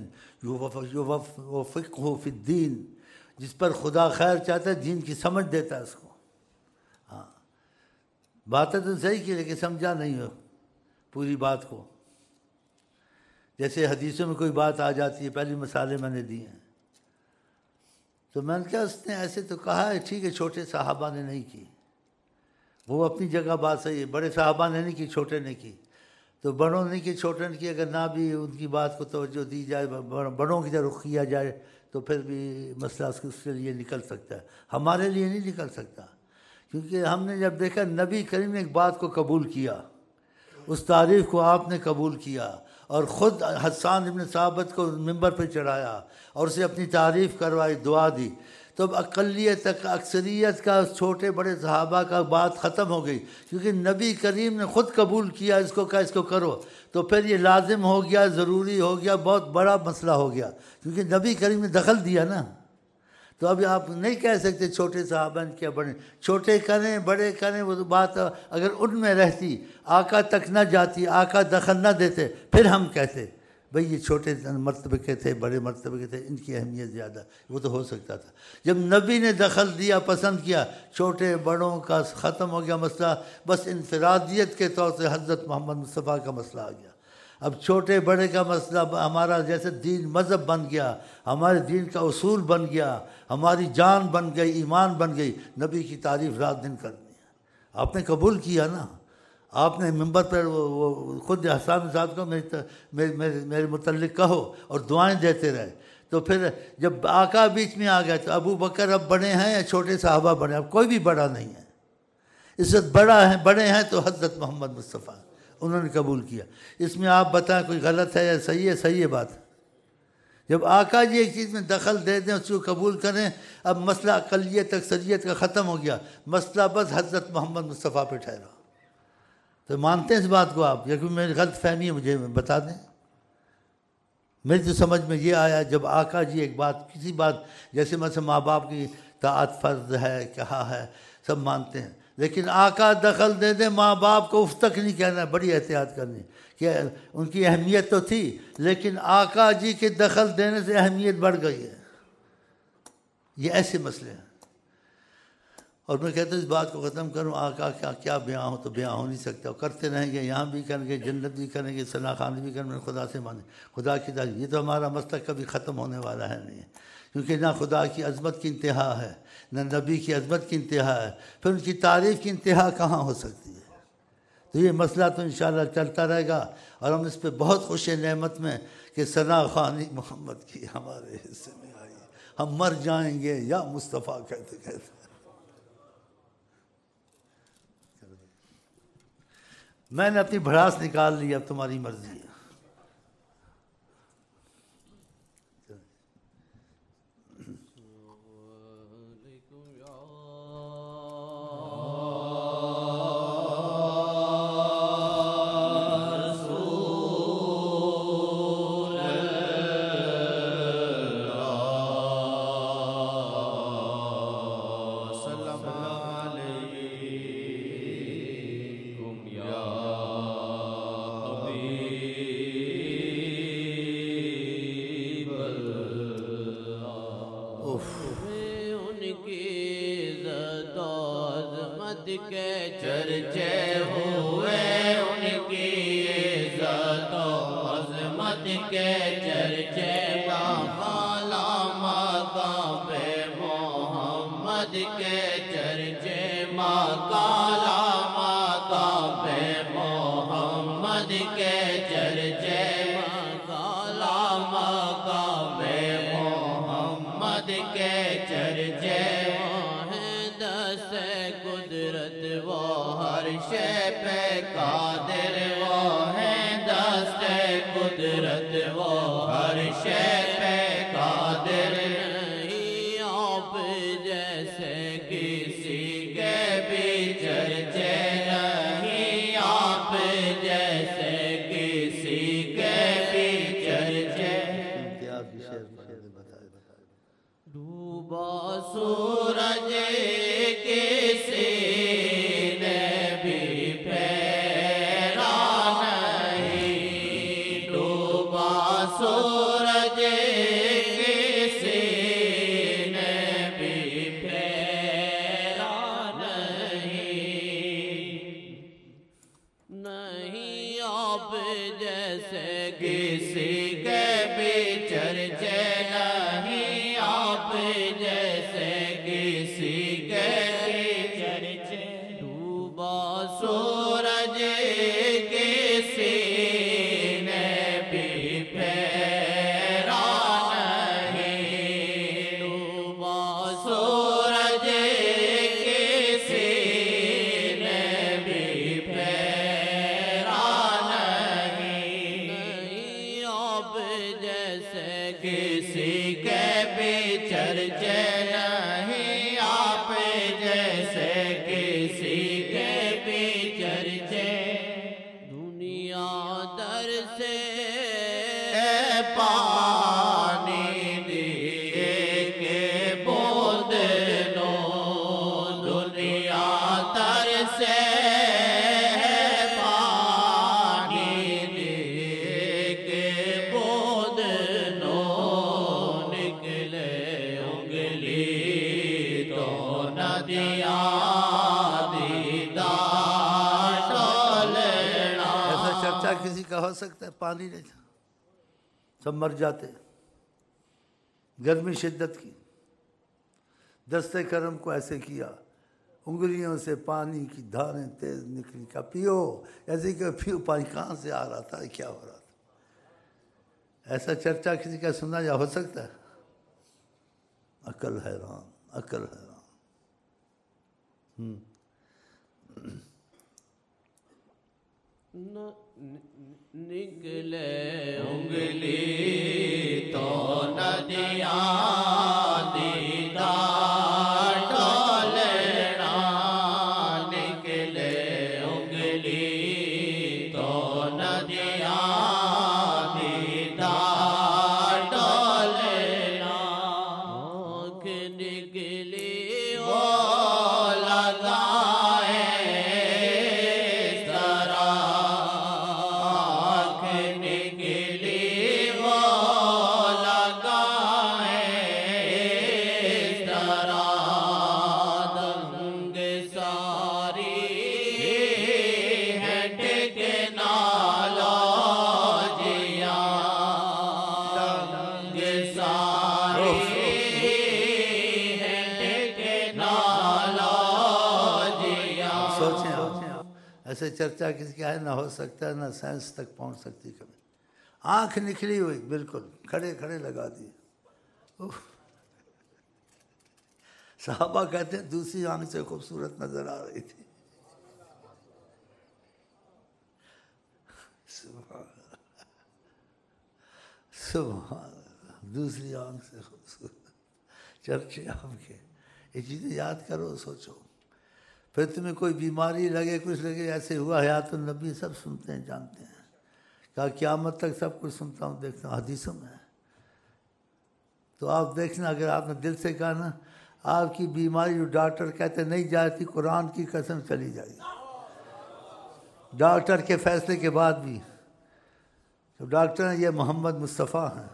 یوفقہ فی الدین، جس پر خدا خیر چاہتا ہے دین کی سمجھ دیتا ہے اس کو. ہاں باتیں تو صحیح کی لیکن سمجھا نہیں ہو پوری بات کو. جیسے حدیثوں میں کوئی بات آ جاتی ہے، پہلی مثالیں میں نے دی ہیں، تو میں نے کہا اس نے ایسے تو کہا ہے، ٹھیک ہے چھوٹے صحابہ نے نہیں کی، وہ اپنی جگہ بات صحیح ہے، بڑے صحابہ نے نہیں کی، چھوٹے نے کی. تو بڑوں نے کی، چھوٹے نے کی، اگر نہ بھی ان کی بات کو توجہ دی جائے، بڑوں کی طرف رخ کیا جائے تو پھر بھی مسئلہ اس کے لیے نکل سکتا ہے. ہمارے لیے نہیں نکل سکتا، کیونکہ ہم نے جب دیکھا نبی کریم نے ایک بات کو قبول کیا، اس تعریف کو آپ نے قبول کیا، اور خود حسان ابن ثابت کو ممبر پہ چڑھایا اور اسے اپنی تعریف کروائی، دعا دی، تو اب اقلیت اکثریت کا چھوٹے بڑے صحابہ کا بات ختم ہو گئی، کیونکہ نبی کریم نے خود قبول کیا، اس کو کہا اس کو کرو، تو پھر یہ لازم ہو گیا، ضروری ہو گیا، بہت بڑا مسئلہ ہو گیا، کیونکہ نبی کریم نے دخل دیا نا. تو اب آپ نہیں کہہ سکتے چھوٹے صحابہ نے کیا، بڑے چھوٹے کریں بڑے کریں، وہ بات اگر ان میں رہتی، آقا تک نہ جاتی، آقا دخل نہ دیتے، پھر ہم کہتے بھئی یہ چھوٹے مرتبے کے تھے، بڑے مرتبے کے تھے، ان کی اہمیت زیادہ، وہ تو ہو سکتا تھا. جب نبی نے دخل دیا، پسند کیا، چھوٹے بڑوں کا ختم ہو گیا مسئلہ، بس انفرادیت کے طور سے حضرت محمد مصطفیٰ کا مسئلہ آ گیا. اب چھوٹے بڑے کا مسئلہ ہمارا جیسے دین مذہب بن گیا، ہمارے دین کا اصول بن گیا، ہماری جان بن گئی، ایمان بن گئی. نبی کی تعریف رات دن کرنی ہے. آپ نے قبول کیا نا، آپ نے ممبر پر وہ خود حسان صاحب کو میرے متعلق کہو اور دعائیں دیتے رہے. تو پھر جب آقا بیچ میں آ گئے تو ابو بکر اب بڑے ہیں یا چھوٹے صحابہ بڑے ہیں؟ اب کوئی بھی بڑا نہیں ہے. عزت بڑے ہیں تو حضرت محمد مصطفیٰ، انہوں نے قبول کیا. اس میں آپ بتائیں کوئی غلط ہے یا صحیح ہے؟ صحیح ہے بات. جب آقا جی ایک چیز میں دخل دے دیں، اس کو قبول کریں، اب مسئلہ اقلیت اکثریت کا ختم ہو گیا، مسئلہ بس حضرت محمد مصطفیٰ پہ ٹھہرا. تو مانتے ہیں اس بات کو آپ؟ یا کوئی میری غلط فہمی ہے مجھے بتا دیں. میری تو سمجھ میں یہ آیا جب آقا جی ایک بات، کسی بات جیسے مثلا ماں باپ کی طاعت فرض ہے، کہا ہے، سب مانتے ہیں، لیکن آقا دخل دے دے، ماں باپ کو اف تک نہیں کہنا ہے، بڑی احتیاط کرنی کہ ان کی اہمیت تو تھی، لیکن آقا جی کے دخل دینے سے اہمیت بڑھ گئی ہے. یہ ایسے مسئلے ہیں. اور میں کہتا ہوں اس بات کو ختم کروں، آقا کیا بیان ہو تو بیان ہو نہیں سکتا. کرتے رہیں گے، یہاں بھی کریں گے، جنت بھی کریں گے، ثنا خانی بھی کریں گے، خدا سے مانیں، خدا کی تعریف. یہ تو ہمارا مسئلہ کبھی ختم ہونے والا ہے نہیں، کیونکہ نہ خدا کی عظمت کی انتہا ہے، نہ نبی کی عظمت کی انتہا ہے، پھر ان کی تعریف کی انتہا کہاں ہو سکتی ہے. تو یہ مسئلہ تو انشاءاللہ چلتا رہے گا، اور ہم اس پہ بہت خوش نعمت میں کہ ثنا خوانی محمد کی ہمارے حصے میں آئی. ہم مر جائیں گے یا مصطفیٰ کہتے کہتے. میں نے اپنی بھڑاس نکال لی، اب تمہاری مرضی ہے. سورج کسی نے بھی جیسے کسی کے بھی چرچے نہیں، آپ جیسے کسی کے بھی چرچے، ڈوبا سورج کسی نے بھی پھیرا نہیں، ڈوبا سورج کسی نے بھی پھیرا نہیں، آپ جیسے کسی کے بھی چرچے نہیں، آپ جیسے کسی کے بھی چرچے، دنیا در سے پانی دیے کے بود نو، دنیا در سے پانی دیے کے بود نو، نکلے انگلی تو ندیاں دیدار ڈولنا۔ ایسا چرچا کسی کا ہو سکتا ہے؟ پانی نہیں تھا، سب مر جاتے۔ گرمی شدت کی، دست کرم کو ایسے کیا، انگلیوں سے پانی کی دھاریں تیز نکلی، کا پیو، ایسے کہ پیو، پانی کہاں سے آ رہا تھا، کیا ہو رہا تھا؟ ایسا چرچا کسی کا سنا یا ہو سکتا ہے؟ عقل حیران، عقل حیران۔ نکلے انگلی تو ندیاں دیدار ڈولنا، نکلے انگلی تو ندیاں دیدار ڈولنا، آنکھ نکلی وہ لگائے اس طرح، آنکھ نکلی وہ لگائے اس طرح، دنگ ساری ہے ٹکنا لوجیاں، دنگ ساری ہے ٹکنا لوجیاں۔ سوچیں آپ، ایسے چرچا کسی کا ہے؟ نہ ہو سکتا ہے، نہ سائنس تک پہنچ سکتی کبھی۔ آنکھ نکلی ہوئی، بالکل کھڑے کھڑے لگا دی۔ صحابہ کہتے ہیں دوسری آنکھ سے خوبصورت نظر آ رہی تھی۔ سبحان اللہ، سبحان اللہ، دوسری آنکھ سے خوبصورت چرچے آپ کے۔ یہ چیزیں یاد کرو، سوچو۔ پھر تمہیں کوئی بیماری لگے، کچھ لگے، ایسے ہوا حیات النبی، سب سنتے ہیں، جانتے ہیں۔ کہا قیامت تک سب کچھ سنتا ہوں، دیکھتا ہوں، حدیثوں میں ہے۔ تو آپ دیکھنا، اگر آپ نے دل سے کہا نا، آپ کی بیماری جو ڈاکٹر کہتے نہیں جاتی، قرآن کی قسم چلی جائے گی۔ ڈاکٹر کے فیصلے کے بعد بھی تو ڈاکٹر ہیں، یہ محمد مصطفیٰ ہیں،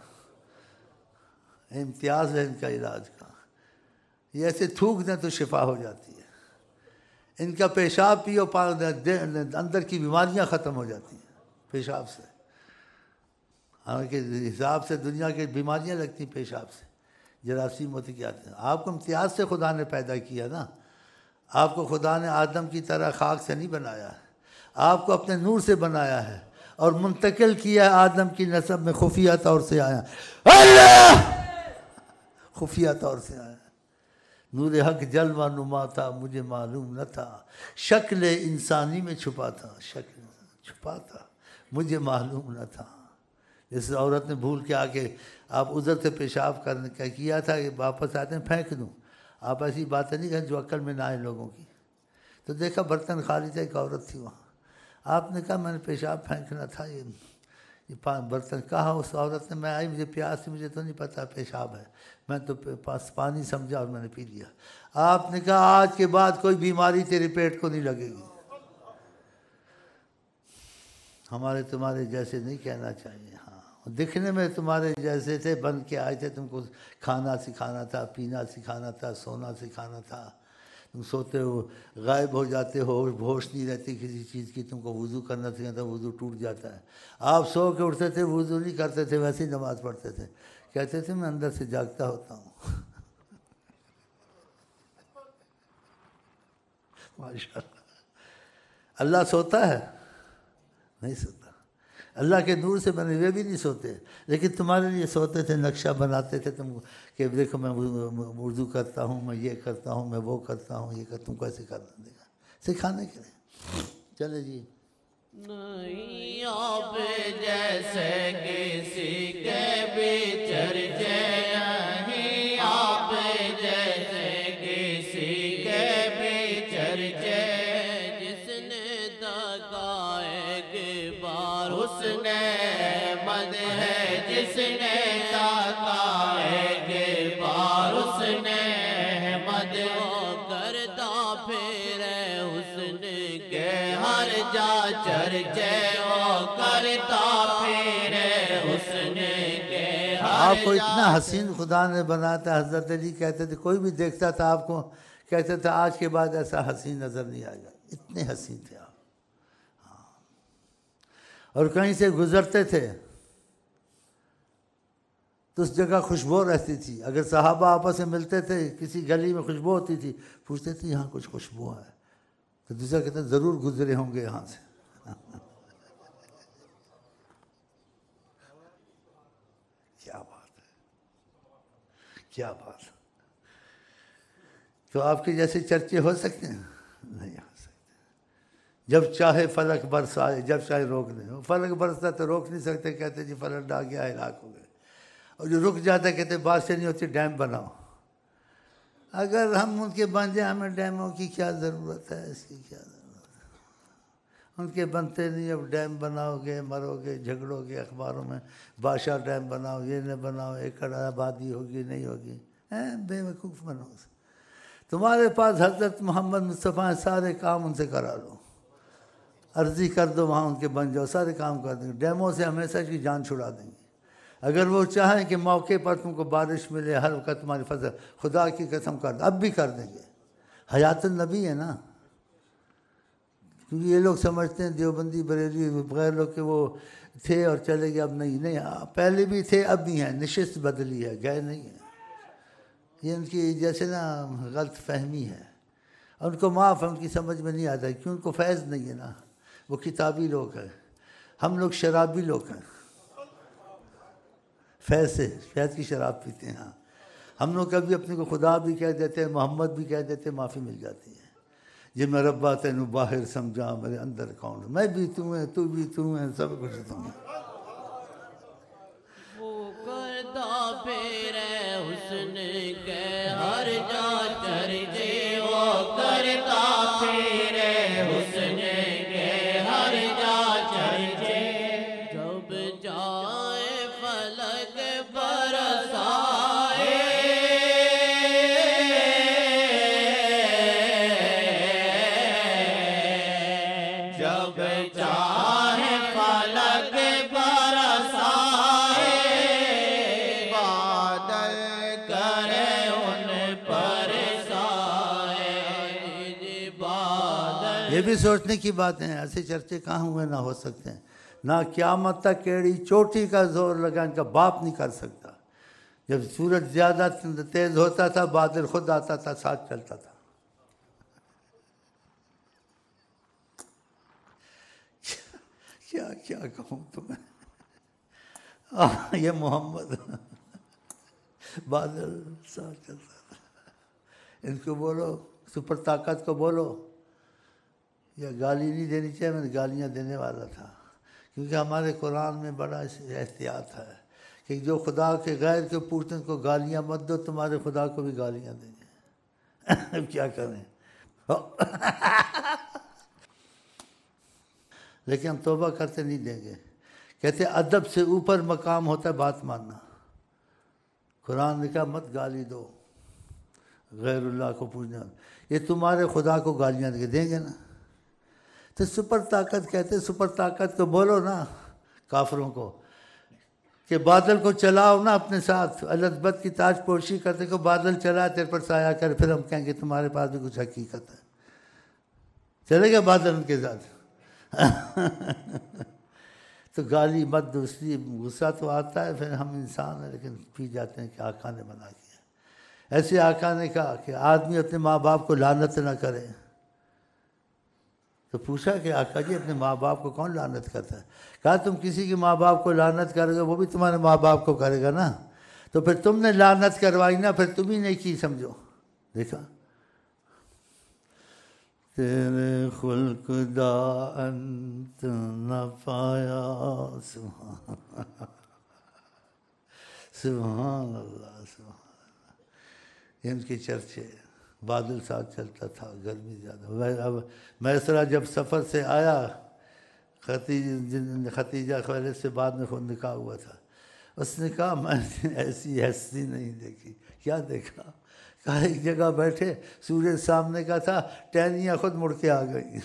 امتیاز ہے ان کا علاج کا۔ یہ ایسے تھوک دیں تو شفا ہو جاتی ہے، ان کا پیشاب پیو، اندر کی بیماریاں ختم ہو جاتی ہیں پیشاب سے۔ حالانکہ حساب سے دنیا کی بیماریاں لگتی ہیں پیشاب سے، جراثیم ہوتی کیا آتے ہیں۔ آپ کو امتیاز سے خدا نے پیدا کیا نا، آپ کو خدا نے آدم کی طرح خاک سے نہیں بنایا ہے، آپ کو اپنے نور سے بنایا ہے اور منتقل کیا ہے آدم کی نسب میں، خفیہ طور سے آیا اللہ، خفیہ طور سے آیا۔ نور حق جلوہ نما تھا، مجھے معلوم نہ تھا، شکل انسانی میں چھپا تھا، شکل چھپا تھا، مجھے معلوم نہ تھا۔ جیسے عورت نے بھول کے آ کے آپ ادھر سے پیشاب کرنے کا کیا تھا کہ واپس آتے ہیں پھینک دوں، آپ ایسی باتیں نہیں کریں جو عقل میں نہ آئے لوگوں کی۔ تو دیکھا برتن خالی تھا، ایک عورت تھی وہاں، آپ نے کہا میں نے پیشاب پھینکنا تھا، یہ برتن کہا اس عورت نے، میں آئی، مجھے پیاس تھی، مجھے تو نہیں پتا پیشاب ہے، میں تو پاس پانی سمجھا اور میں نے پی لیا۔ آپ نے کہا آج کے بعد کوئی بیماری تیرے پیٹ کو نہیں لگے گی۔ ہمارے تمہارے جیسے نہیں کہنا چاہیے، ہاں دکھنے میں تمہارے جیسے تھے، بن کے آئے تھے، تم کو کھانا سکھانا تھا، پینا سکھانا تھا، سونا سکھانا تھا، تم سوتے ہو غائب ہو جاتے ہو، ہوش نہیں رہتی کسی چیز کی، تم کو وضو کرنا سکھاتا وضو ٹوٹ جاتا ہے. آپ سو کے اٹھتے تھے، وضو نہیں کرتے تھے، ویسے ہی نماز پڑھتے تھے، کہتے تھے میں اندر سے جاگتا ہوتا ہوں. ماشاء اللہ سوتا ہے؟ نہیں سوتا. اللہ کے نور سے بنے ہوئے بھی نہیں سوتے، لیکن تمہارے لیے سوتے تھے، نقشہ بناتے تھے تم کہ دیکھو میں وضو کرتا ہوں، میں یہ کرتا ہوں، میں وہ کرتا ہوں، یہ تم کو ایسے کرنا دے گا سکھانے کے لیے. چلے جی. نہیں آپ جیسے کسی کے بھی چرچے نہیں، آپ جیسے کسی کے بھی چرچے، جس نے دکا ایک بار اس نے مد ہے، جس نے دکا ایک بار اس نے مد، وہ کرتا پھرے حسن کے ہر جا چرچے، وہ کرتا پھرے حسن کے ہر آپ کو اتنا حسین خدا نے بنایا تھا. حضرت علی کہتے تھے کوئی بھی دیکھتا تھا آپ کو کہتے تھے آج کے بعد ایسا حسین نظر نہیں آئے گا، اتنے حسین تھے آپ. اور کہیں سے گزرتے تھے تو اس جگہ خوشبو رہتی تھی. اگر صحابہ آپس میں ملتے تھے کسی گلی میں خوشبو ہوتی تھی، پوچھتے تھے یہاں کچھ خوشبو ہے، تو دوسرا کہتے ضرور گزرے ہوں گے یہاں سے. کیا بات ہے، کیا بات ہے. تو آپ کے جیسے چرچے ہو سکتے ہیں؟ نہیں ہو سکتے. جب چاہے فلک برسائے، جب چاہے روک دیں. فلک برستا تو روک نہیں سکتے، کہتے جی فلک ڈا گیا ہلاک ہو گئے. اور جو رک جاتا ہے کہتے بات نہیں ہوتی ڈیم بناؤ. اگر ہم ان کے بن جائیں ہمیں ڈیموں کی کیا ضرورت ہے، اس کی کیا ضرورت ہے. ان کے بنتے نہیں. اب ڈیم بناؤ گے مرو گے، جھگڑو گے اخباروں میں، بادشاہ ڈیم بناؤ، یہ نہ بناؤ، ایکڑ آبادی ہوگی نہیں ہوگی. بے وقوف بنو. تمہارے پاس حضرت محمد مصطفیٰ ہیں، سارے کام ان سے کرا لو، عرضی کر دو وہاں ان کے بن جاؤ، سارے کام کر دیں گے. ڈیموں سے ہمیشہ کی جان چھڑا دیں گے. اگر وہ چاہیں کہ موقع پر تم کو بارش ملے، ہر وقت تمہاری فصل، خدا کی قسم کر دیں، اب بھی کر دیں گے. حیات النبی ہے نا. کیونکہ یہ لوگ سمجھتے ہیں دیوبندی بریلوی بغیر لوگ کہ وہ تھے اور چلے گئے، اب نہیں. پہلے بھی تھے اب بھی ہیں، نشست بدلی ہے، گئے نہیں ہیں. یہ ان کی جیسے نا غلط فہمی ہے. ان کو معاف ہے، ان کی سمجھ میں نہیں آتا کیوں، ان کو فیض نہیں ہے نا. وہ کتابی لوگ ہیں، ہم لوگ شرابی لوگ ہیں. فیض کی شراب پیتے ہیں. ہاں ہم لوگ کبھی اپنے کو خدا بھی کہہ دیتے ہیں، محمد بھی کہہ دیتے ہیں، معافی مل جاتی ہے. یہ میں ربا تینوں باہر سمجھا، میرے اندر کون، میں بھی تو ہے، تو بھی تو ہے، سب کچھ تم ہے. وہ کرتا پھرے حسن کے ہر جا چرچے، وہ کرتا پھرے حسن کے ہر جا چرچے، جب جائے فلک برسائے، جب چاہے فلک برسائے، بادل کرے ان پر سائے، بادل. یہ بھی سوچنے کی بات ہے، ایسے چرچے کہاں ہوئے نہ ہو سکتے ہیں. نہ قیامت تک کیڑی چوٹی کا زور لگا ان کا باپ نہیں کر سکتا. جب سورج زیادہ تیز ہوتا تھا بادل خود آتا تھا، ساتھ چلتا تھا. کیا کیا کہوں تمہیں. یہ محمد بادل ساتھ چلتا تھا. ان کو بولو، سپر طاقت کو بولو. یا گالی نہیں دینی چاہیے، میں گالیاں دینے والا تھا، کیونکہ ہمارے قرآن میں بڑا احتیاط ہے کہ جو خدا کے غیر کے پوچھتے ہیں ان کو گالیاں مت دو، تمہارے خدا کو بھی گالیاں دیں گے. اب کیا کریں. لیکن ہم توبہ کرتے نہیں دیں گے. کہتے ادب سے اوپر مقام ہوتا ہے بات ماننا. قرآن نے کہا مت گالی دو غیر اللہ کو پوچھنا. یہ تمہارے خدا کو گالیاں دیں گے نا. تو سپر طاقت کہتے، سپر طاقت کو بولو نا کافروں کو کہ بادل کو چلاؤ نا اپنے ساتھ، الزبت کی تاج پوشی کرتے کو بادل چلائے تیرے پر سایہ کر، پھر ہم کہیں گے تمہارے پاس بھی کچھ حقیقت ہے. چلے گا بادل ان کے ساتھ؟ تو گالی مت دوسری، غصہ تو آتا ہے، پھر ہم انسان ہیں لیکن پی جاتے ہیں کہ آقا نے منع کیا. ایسے آقا نے کہا کہ آدمی اپنے ماں باپ کو لعنت نہ کرے. تو پوچھا کہ آقا جی اپنے ماں باپ کو کون لعنت کرتا ہے؟ کہا تم کسی کے ماں باپ کو لعنت کرو گے وہ بھی تمہارے ماں باپ کو کرے گا نا، تو پھر تم نے لعنت کروائی نا، پھر تم ہی نے کی سمجھو. دیکھا تیرے خلق دا انت نہ پایا. سبحان اللہ سبحان اللہ. ان کے چرچے. بادل ساتھ چلتا تھا، گرمی زیادہ. اب میسرہ جب سفر سے آیا، ختیجہ خویلد سے بعد میں خود نکاح ہوا تھا، اس نے کہا میں نے ایسی ہستی نہیں دیکھی. کیا دیکھا؟ کہا ایک جگہ بیٹھے، سورج سامنے کا تھا، ٹہنیاں خود مڑ کے آ گئی.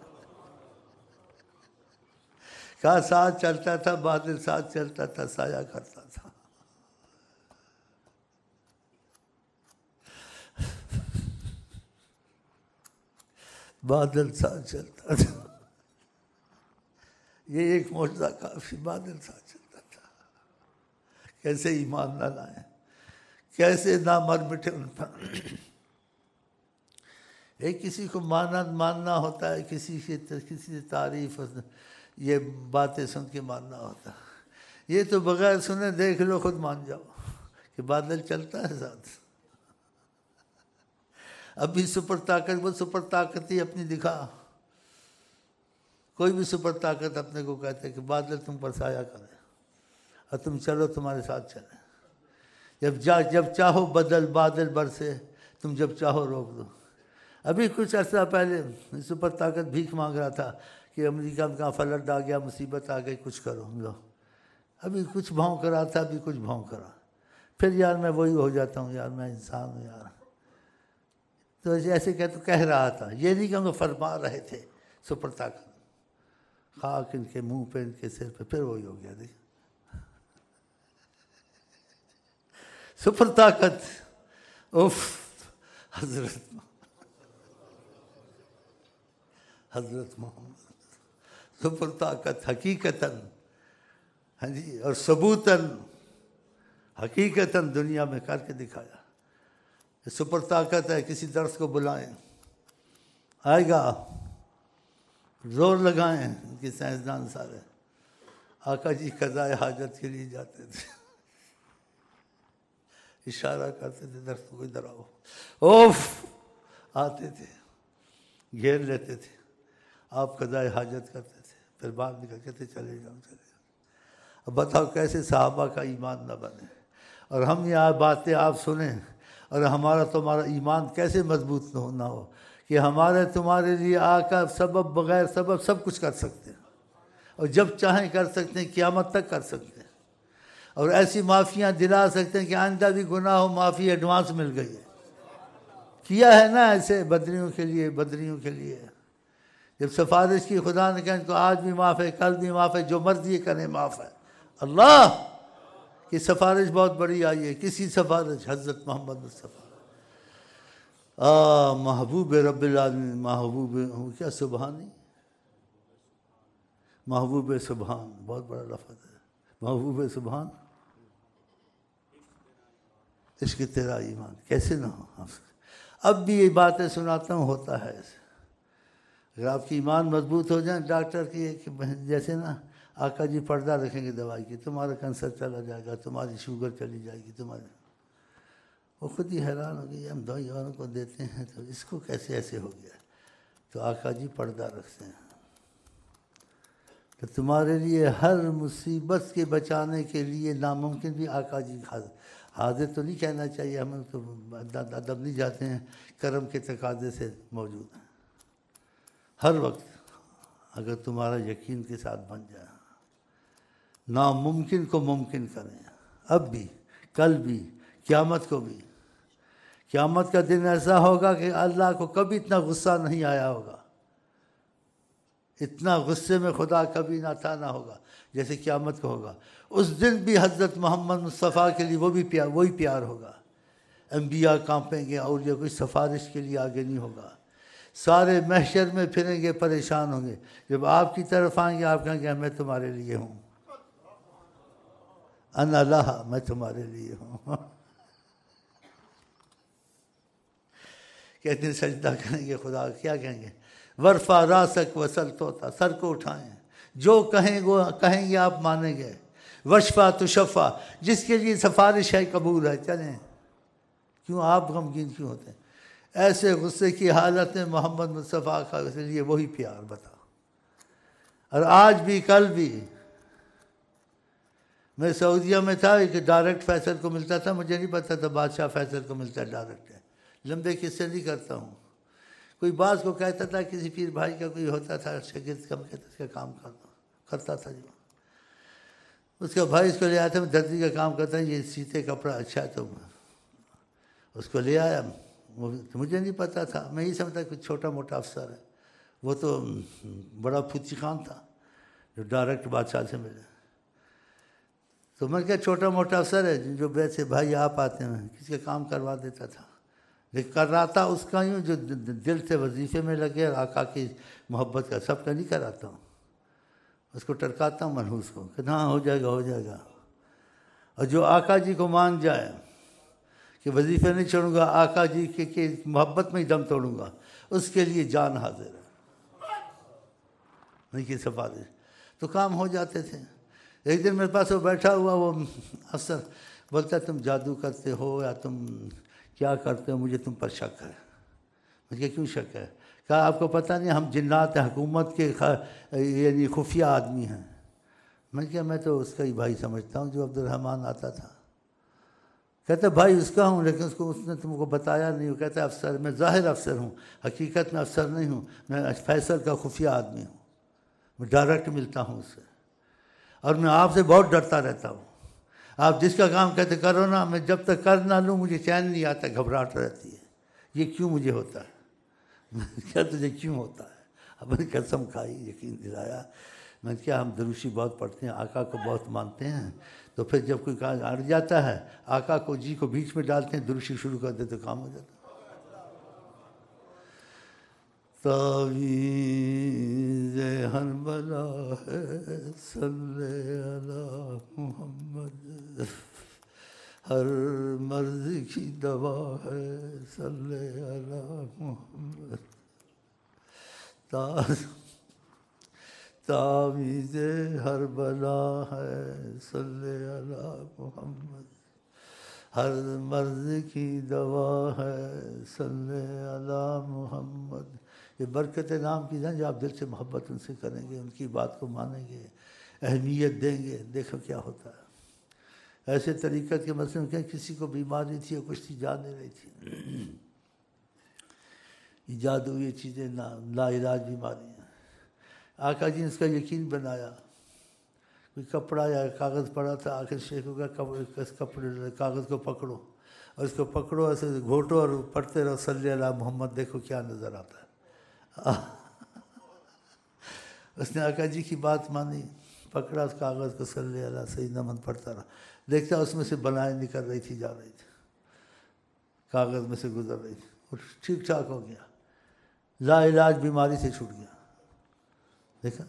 کہا ساتھ چلتا تھا، بادل ساتھ چلتا تھا، سایہ کرتا تھا. بادل ساتھ چلتا تھا. یہ ایک معجزہ کافی، بادل ساتھ چلتا تھا. کیسے ایمان نہ لائیں، کیسے نہ مر مٹے ان پر. ایک کسی کو ماننا ہوتا ہے، کسی سے تعریف، یہ باتیں سن کے ماننا ہوتا ہے. یہ تو بغیر سنے دیکھ لو خود مان جاؤ کہ بادل چلتا ہے ساتھ. ابھی سپر طاقت، وہ سپر طاقت ہی اپنی دکھا. کوئی بھی سپر طاقت اپنے کو کہتے کہ بادل تم پر سایہ کرے اور تم چلو، تمہارے ساتھ چلے. جب چاہو بادل برسے، تم جب چاہو روک دو. ابھی کچھ عرصہ پہلے سپر طاقت بھیک مانگ رہا تھا کہ امریکہ میں کہاں فلڈ آ گیا، مصیبت آ گئی، کچھ کرو. لو ابھی کچھ بھونک رہا تھا، ابھی کچھ بھونک رہا. پھر یار میں وہی ہو جاتا ہوں، یار میں انسان ہوں یار. تو ایسے کہہ رہا تھا، یہ نہیں کہ ہم فرما رہے تھے. سپر طاقت خاک ان کے منہ پہ، ان کے سر پہ، پھر وہی ہو گیا. دیکھ سپر طاقت. اف حضرت محمد سپر طاقت حقیقتاً، ہاں جی، اور ثبوتاً حقیقتاً دنیا میں کر کے دکھایا. سپر طاقت ہے. کسی درس کو بلائیں، آئے گا. زور لگائیں ان کے سائنسدان سارے. آقا جی قضائے حاجت کے لیے جاتے تھے، اشارہ کرتے تھے درس کو ادھر آؤ، اوف آتے تھے، گھیر لیتے تھے. آپ قضائے حاجت کرتے تھے، پھر باہر نکل کے چلے جاؤ چلے جاؤ. اب بتاؤ کیسے صحابہ کا ایمان نہ بنے، اور ہم یہ باتیں آپ سنیں اور ہمارا تمہارا ایمان کیسے مضبوط نہ ہو کہ ہمارے تمہارے لیے آقا سبب بغیر سبب سب کچھ کر سکتے ہیں، اور جب چاہیں کر سکتے ہیں، قیامت تک کر سکتے ہیں، اور ایسی معافیاں دلا سکتے ہیں کہ آئندہ بھی گناہ ہو معافی ایڈوانس مل گئی ہے. کیا ہے نا ایسے بدریوں کے لیے. جب سفارش کی خدا نے کہا ان کو آج بھی معاف ہے، کل بھی معاف ہے، جو مرضی کریں معاف ہے. اللہ کی سفارش بہت بڑی آئی ہے. کسی سفارش؟ حضرت محمد مصطفیٰ محبوب رب العالمین. محبوب کیا سبحانی، محبوب سبحان، بہت بڑا لفظ ہے. محبوب سبحان. عشق تیرا ایمان کیسے نہ ہو. اب بھی یہ باتیں سناتا ہوں، ہوتا ہے ایسے. اگر آپ کی ایمان مضبوط ہو جائیں، ڈاکٹر کی جیسے نا آقا جی پردہ رکھیں گے دوائی کی، تمہارا کینسر چلا جائے گا، تمہاری شوگر چلی جائے گی، وہ خود ہی حیران ہو گئی، ہم دوائی والوں کو دیتے ہیں تو اس کو کیسے ایسے ہو گیا. تو آقا جی پردہ رکھتے ہیں. تو تمہارے لیے ہر مصیبت کے بچانے کے لیے ناممکن بھی آقا جی حاضر تو نہیں کہنا چاہیے، ہم تو ادب نہیں جاتے ہیں، کرم کے تقاضے سے موجود ہیں. ہر وقت اگر تمہارا یقین کے ساتھ بن جائے، ناممکن کو ممکن کریں. اب بھی، کل بھی، قیامت کو بھی. قیامت کا دن ایسا ہوگا کہ اللہ کو کبھی اتنا غصہ نہیں آیا ہوگا، اتنا غصے میں خدا کبھی نہ تھا نہ ہوگا جیسے قیامت کو ہوگا. اس دن بھی حضرت محمد مصطفیٰ کے لیے وہی پیار ہوگا. انبیاء کانپیں گے اور یہ کوئی سفارش کے لیے آگے نہیں ہوگا. سارے محشر میں پھریں گے، پریشان ہوں گے. جب آپ کی طرف آئیں گے آپ کہیں گے میں تمہارے لیے ہوں، انا لہا، میں تمہارے لیے ہوں. کہتے ہیں سجدہ کریں گے خدا، کیا کہیں گے؟ ورفع راسک وسل توتا، سر کو اٹھائیں، جو کہیں گے آپ مانیں گے. وشفا تو شفا، جس کے لیے سفارش ہے قبول ہے، چلیں. کیوں آپ غمگین کیوں ہوتے ہیں؟ ایسے غصے کی حالت میں محمد مصطفیٰ کا اس لیے وہی پیار بتا. اور آج بھی کل بھی میں سعودیہ میں تھا، ایک ڈائریکٹ فیصل کو ملتا تھا، مجھے نہیں پتا تھا بادشاہ فیصل کو ملتا ہے ڈائریکٹ. لمبے قصے نہیں کرتا ہوں. کوئی بعض کو کہتا تھا، کسی پیر بھائی کا کوئی ہوتا تھا شاگرد، کم کہتا اس کا کام کرتا تھا. جو اس کا بھائی اس کو لے آیا تھا، میں دردی کا کام کرتا ہوں، یہ سیتے کپڑا اچھا ہے. تو اس کو لے آیا، مجھے نہیں پتا تھا، میں یہ سمجھتا کہ چھوٹا موٹا افسر ہے. وہ تو بڑا پھوچی خان تھا جو ڈائریکٹ بادشاہ سے ملے. تو میں کہا چھوٹا موٹا افسر ہے جو ویسے بھائی آپ آتے ہیں، کسی کا کام کروا دیتا تھا. لیکن کر رہا تھا اس کا یوں جو دل سے وظیفے میں لگے اور آقا کی محبت کا، سب کا نہیں کراتا ہوں. اس کو ٹرکاتا ہوں منحوس کو کہ ہاں ہو جائے گا ہو جائے گا. اور جو آقا جی کو مان جائے کہ وظیفے نہیں چھوڑوں گا، آقا جی کی محبت میں ہی دم توڑوں گا، اس کے لیے جان حاضر ہے. نہیں کہ سفارش تو کام ہو جاتے تھے. ایک دن میرے پاس وہ بیٹھا ہوا وہ افسر بولتا ہے تم جادو کرتے ہو یا تم کیا کرتے ہو، مجھے تم پر شک ہے. مجھے کیوں شک ہے؟ کہا آپ کو پتہ نہیں ہم جنات حکومت کے یعنی خفیہ آدمی ہیں. میں کیا میں تو اس کا ہی بھائی سمجھتا ہوں جو عبد الرحمن آتا تھا. کہتا بھائی اس کا ہوں لیکن اس نے تم کو بتایا نہیں. وہ کہتا ہے افسر، میں ظاہر افسر ہوں، حقیقت میں افسر نہیں ہوں، میں فیصل کا خفیہ آدمی ہوں. میں ڈائریکٹ ملتا ہوں اس سے اور میں آپ سے بہت ڈرتا رہتا ہوں. آپ جس کا کام کہتے کرو نا، میں جب تک کر نہ لوں مجھے چین نہیں آتا، گھبراہٹ رہتی ہے. یہ کیوں مجھے ہوتا ہے؟ کیا تجھے کیوں ہوتا ہے؟ اپنی قسم کھائی، یقین دلایا. میں کیا ہم دروشی بہت پڑھتے ہیں، آقا کو بہت مانتے ہیں، تو پھر جب کوئی کام اڑ جاتا ہے آقا کو جی کو بیچ میں ڈالتے ہیں، دروشی شروع کر دیتے تو کام ہو جاتا ہے. تعویذ ہر بلا ہے صلی علی محمد، ہر مرض کی دوا ہے صلی علی محمد. تعویذ ہر بلا ہے صلی علی محمد، ہر مرض کی دوا ہے صلی علی محمد. یہ برکت نام کی ہے جو آپ دل سے محبت ان سے کریں گے، ان کی بات کو مانیں گے، اہمیت دیں گے. دیکھو کیا ہوتا ہے. ایسے طریقت کے مسئلے میں کسی کو بیماری تھی اور کچھ تھی جان نہیں رہی تھی، ایجاد ہوئی یہ چیزیں لا علاج بیماری ہیں. آقا جی نے اس کا یقین بنایا. کوئی کپڑا یا کاغذ پڑا تھا، آخر شیخ کو کہا کاغذ کو پکڑو اور اس کو پکڑو، ایسے گھوٹو اور پڑھتے رہو صلی علی محمد، دیکھو کیا نظر آتا ہے. اس نے آقا جی کی بات مانی، پکڑا اس کاغذ کو، صلی علی سیدنا محمد پڑھتا رہا. دیکھتا اس میں سے بلائیں نکل رہی تھی، جا رہی تھی، کاغذ میں سے گزر رہی تھی، اور ٹھیک ٹھاک ہو گیا، لا علاج بیماری سے چھوٹ گیا. دیکھا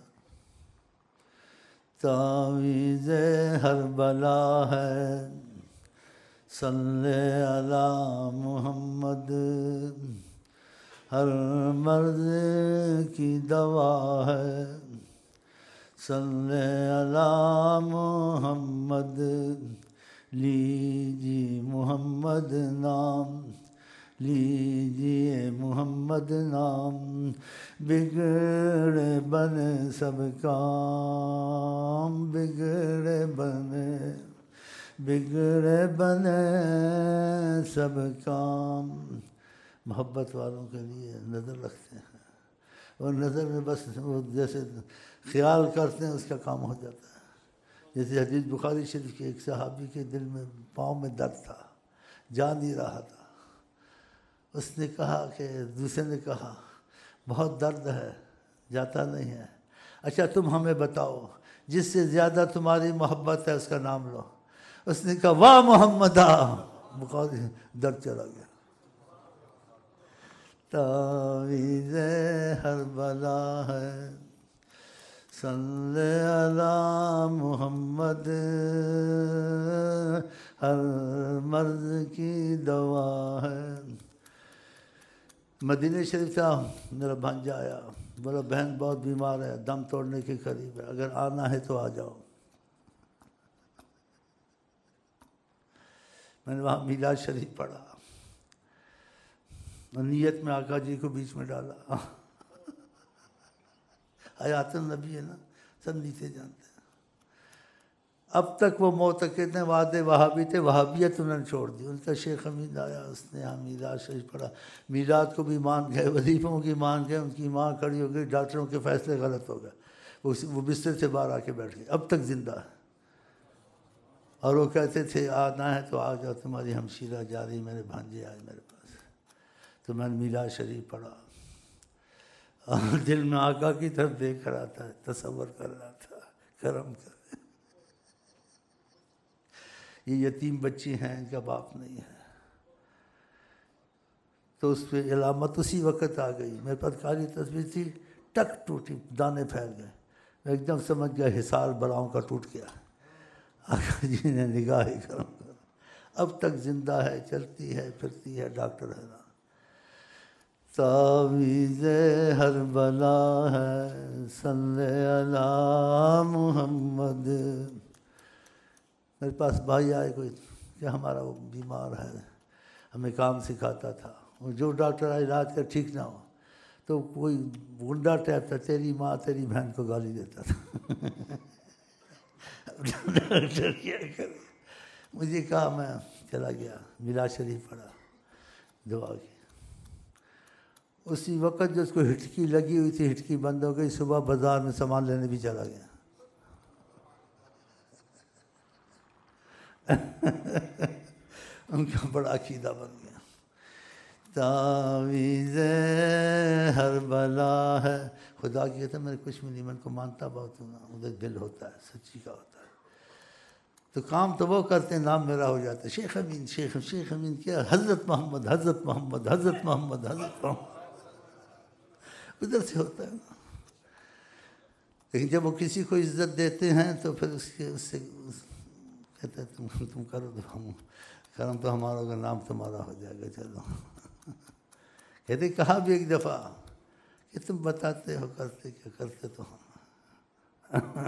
تعویذ ہر بلا ہے صلی علی محمد، ہر مرض کی دوا ہے صلی علی محمد. لیجیے محمد نام، لیجیے محمد نام، بگڑے بنے سب کام، بگڑے بنے سب کام. محبت والوں کے لیے نظر رکھتے ہیں، اور نظر میں بس وہ جیسے خیال کرتے ہیں اس کا کام ہو جاتا ہے. جیسے حدیث بخاری شریف کے ایک صحابی کے دل میں پاؤں میں درد تھا، جا نہیں رہا تھا. اس نے کہا کہ دوسرے نے کہا بہت درد ہے، جاتا نہیں ہے. اچھا تم ہمیں بتاؤ جس سے زیادہ تمہاری محبت ہے اس کا نام لو. اس نے کہا واہ محمدہ، درد چلا گیا. تعویذ ہر بلا ہے صلی علی محمد، ہر مرض کی دوا ہے. مدینہ شریف تھا، میرا بھانجا آیا، بولا بہن بہت بیمار ہے، دم توڑنے کے قریب ہے، اگر آنا ہے تو آ جاؤ. میں نے وہاں میلاد شریف پڑھا اور نیت میں آقا جی کو بیچ میں ڈالا. حیات النبی ہے نا، سب نیچے جانتے ہیں. اب تک وہ معتقد ہیں وعدے وہابی تھے، وہابیت انہوں نے چھوڑ دی. ان کا شیخ امین آیا، اس نے یہاں میلاد شریف پڑھا. میلاد کو بھی مان گئے، وظیفوں کی مان گئے. ان کی ماں کھڑی ہو گئی، ڈاکٹروں کے فیصلے غلط ہو گئے، وہ بستر سے باہر آ کے بیٹھ گئے. اب تک زندہ ہے. اور وہ کہتے تھے آنا ہے تو آ جاؤ، تمہاری ہمشیرہ جا رہی. میرے بھانجے آئے میرے پاس تو میں نے میلاد شریف پڑھا اور دل میں آقا کی طرف دیکھ رہا تھا، تصور کر رہا تھا کرم کر. یہ یتیم بچی ہیں، ان کا باپ نہیں ہے. تو اس پہ علامت اسی وقت آ گئی. میرے پاس کالی تصویر تھی، ٹک ٹوٹی، دانے پھیل گئے. میں ایک دم سمجھ گیا حصار بلاؤں کا ٹوٹ گیا. آقا جی نے نگاہ ہی کرم کر. اب تک زندہ ہے، چلتی ہے پھرتی ہے، ڈاکٹر ہے نا. تعویذ ہر بلا ہے صلی علی محمد. میرے پاس بھائی آئے کوئی کہ ہمارا وہ بیمار ہے، ہمیں کام سکھاتا تھا. جو ڈاکٹر علاج کر ٹھیک نہ ہو تو کوئی گنڈا ٹائپ تھا، تیری ماں تیری بہن کو گالی دیتا تھا. ڈاکٹر کیا کرے. مجھے کہا، میں چلا گیا، میلاد شریف پڑھا، دعا کی. اسی وقت جو اس کو ہٹکی لگی ہوئی تھی، ہٹکی بند ہو گئی. صبح بازار میں سامان لینے بھی چلا گیا. ان کا بڑا عقیدہ بن گیا. تعویذ ہر بلا ہے. خدا کی کہتا ہے میں کچھ بھی نہیں، میں ان کو مانتا بہت ہوں نا، ادھر دل ہوتا ہے سچی کا ہوتا ہے. تو کام تو وہ کرتے ہیں، نام میرا ہو جاتا ہے. شیخ امین، شیخ امین کیا؟ حضرت محمد، حضرت محمد، حضرت محمد، حضرت محمد. ادھر سے ہوتا ہے نا. لیکن جب وہ کسی کو عزت دیتے ہیں تو پھر اس سے کہتے ہیں تم کرو تو ہم کرم تو ہمارا ہوگا، نام تمہارا ہو جائے گا. چلو. کہتے کہا بھی ایک دفعہ کہ تم بتاتے ہو کرتے کیا، کرتے تو ہم.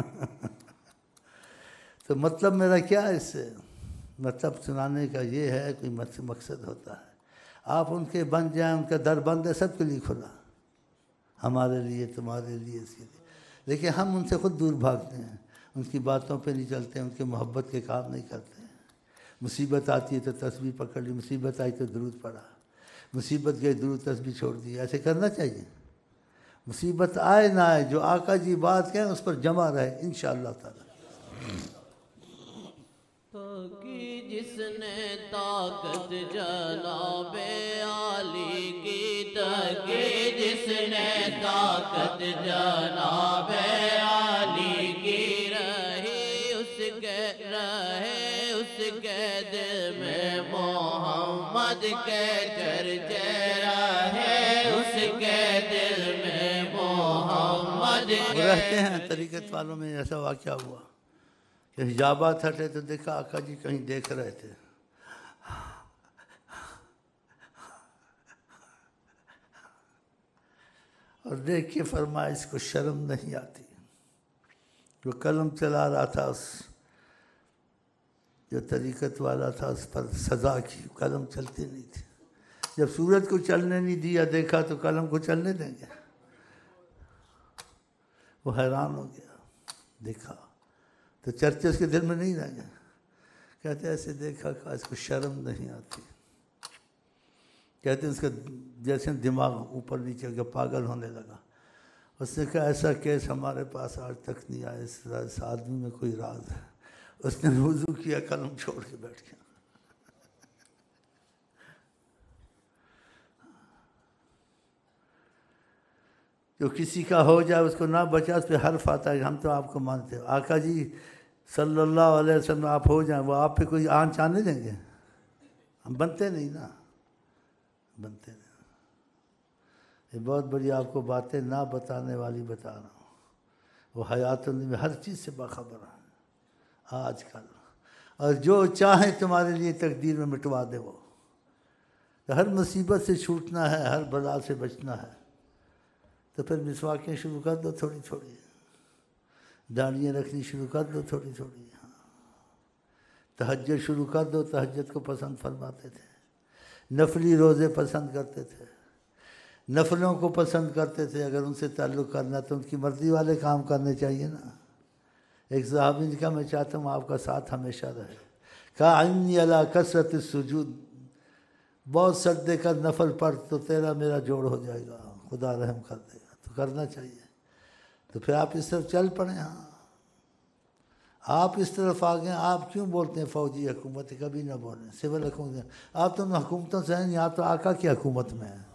تو مطلب میرا کیا ہے اس سے؟ مطلب سنانے کا یہ ہے، کوئی مقصد ہوتا ہے. آپ ان کے بن جائیں، ان کا در بند ہے سب کے لیے کھلا، ہمارے لیے، تمہارے لیے، اس کے لیے. لیکن ہم ان سے خود دور بھاگتے ہیں، ان کی باتوں پہ نہیں چلتے ہیں، ان کے محبت کے کام نہیں کرتے ہیں. مصیبت آتی ہے تو تسبیح پکڑ لی، مصیبت آئی تو درود پڑھا، مصیبت گئی درود تسبیح چھوڑ دی. ایسے کرنا چاہیے. مصیبت آئے نہ آئے، جو آقا جی بات کہیں اس پر جمع رہے انشاءاللہ تعالی. کہ جس نے طاقت جناب عالی کی، تکی جس نے طاقت جناب عالی کی، رہی اس کے دل میں محمد کے چرچے، رہے اس کے دل میں محمد کے. رہتے ہیں طریقت والوں میں. ایسا واقعہ ہوا کہ حجابات ہٹے تو دیکھا آقا جی کہیں دیکھ رہے تھے. اور دیکھ کے فرمایا اس کو شرم نہیں آتی. جو قلم چلا رہا تھا، اس جو طریقت والا تھا، اس پر سزا کی. قلم چلتی نہیں تھی. جب سورج کو چلنے نہیں دیا دیکھا تو قلم کو چلنے دیں گے؟ وہ حیران ہو گیا. دیکھا تو چرچے اس کے دل میں نہیں رہ گئے. کہتے ایسے دیکھا کہ اس کو شرم نہیں آتی. کہتے اس کا جیسے دماغ اوپر نیچے کا پاگل ہونے لگا. اس نے کہا ایسا کیس ہمارے پاس آج تک نہیں آیا، اس آدمی میں کوئی راز ہے. اس نے وضو کیا، قلم چھوڑ کے بیٹھ گیا. جو کسی کا ہو جائے اس کو نہ بچا، اس پہ حرف آتا ہے ہم تو آپ کو مانتے ہیں، آقا جی صلی اللہ علیہ وسلم آپ ہو جائیں، وہ آپ پہ کوئی آن چانے دیں گے؟ ہم بنتے نہیں نا، بنتے نہیں۔ یہ بہت بڑی آپ کو باتیں نہ بتانے والی بتا رہا ہوں، وہ حیات میں ہر چیز سے باخبر ہے آج کل، اور جو چاہیں تمہارے لیے تقدیر میں مٹوا دے وہ۔ ہر مصیبت سے چھوٹنا ہے، ہر بلا سے بچنا ہے، تو پھر مسواکیں شروع کر دو تھوڑی تھوڑی، داڑیاں رکھنی شروع کر دو تھوڑی تھوڑی، تہجد شروع کر دو، تہجد کو پسند فرماتے تھے، نفلی روزے پسند کرتے تھے، نفلوں کو پسند کرتے تھے، اگر ان سے تعلق کرنا تو ان کی مرضی والے کام کرنے چاہیے نا۔ ایک صحابی نے کہا میں چاہتا ہوں آپ کا ساتھ ہمیشہ رہے، کہا عنی علی کثرت السجود، بہت سجدے کا نفل پڑھ تو تیرا میرا جوڑ ہو جائے گا، خدا رحم کر دے گا، تو کرنا چاہیے۔ تو پھر آپ اس طرف چل پڑیں۔ ہاں آپ اس طرف آ گئے، آپ کیوں بولتے ہیں فوجی حکومت؟ کبھی نہ بولیں، سول حکومت، آپ تو ان حکومتوں سے ہیں نہیں، آپ تو آقا کی حکومت میں ہیں،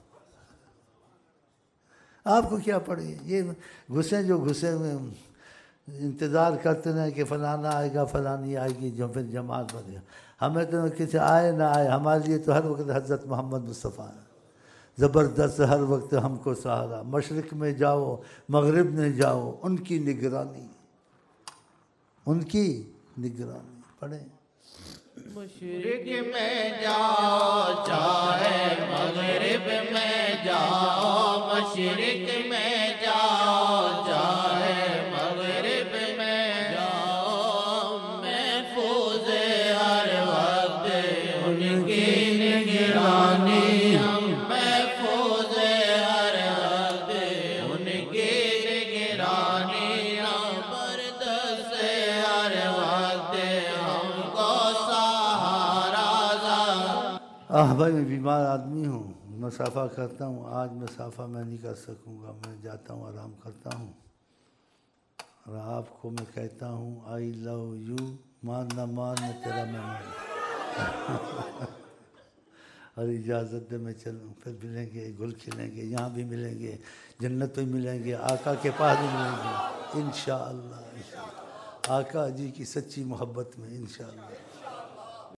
آپ کو کیا پڑے؟ یہ گھسے جو گھسے ہوئے انتظار کرتے رہے کہ فلانا آئے گا فلانی آئے گی جو پھر جماعت بنے گا، ہمیں تو کسی آئے نہ آئے، ہمارے لیے تو ہر وقت حضرت محمد مصطفیٰ ہے، زبردست ہر وقت ہم کو سہارا، مشرق میں جاؤ مغرب میں جاؤ ان کی نگرانی، ان کی نگرانی۔ پڑھیں مشرق میں جاؤ چاہے مغرب میں جاؤ، مشرق میں جاؤ چاہے مغرب میں جاؤ، محفوظ ہر وقت ان کی نگرانی، ہم محفوظ ہر وقت ان کی نگرانی، ہم بردست ہر وقت ہم کو بھائی میں بیمار آدمی ہوں، مسافہ کرتا ہوں، آج مسافہ میں نہیں کر سکوں گا، میں جاتا ہوں آرام کرتا ہوں، اور آپ کو میں کہتا ہوں آئی لو یو، مان نہ مان میں تیرا مہمان، اور اجازت دے میں چلوں، پھر ملیں گے، گل کھلیں گے، یہاں بھی ملیں گے، جنت میں ملیں گے، آقا کے پاس بھی ملیں گے انشاءاللہ، آقا جی کی سچی محبت میں انشاءاللہ۔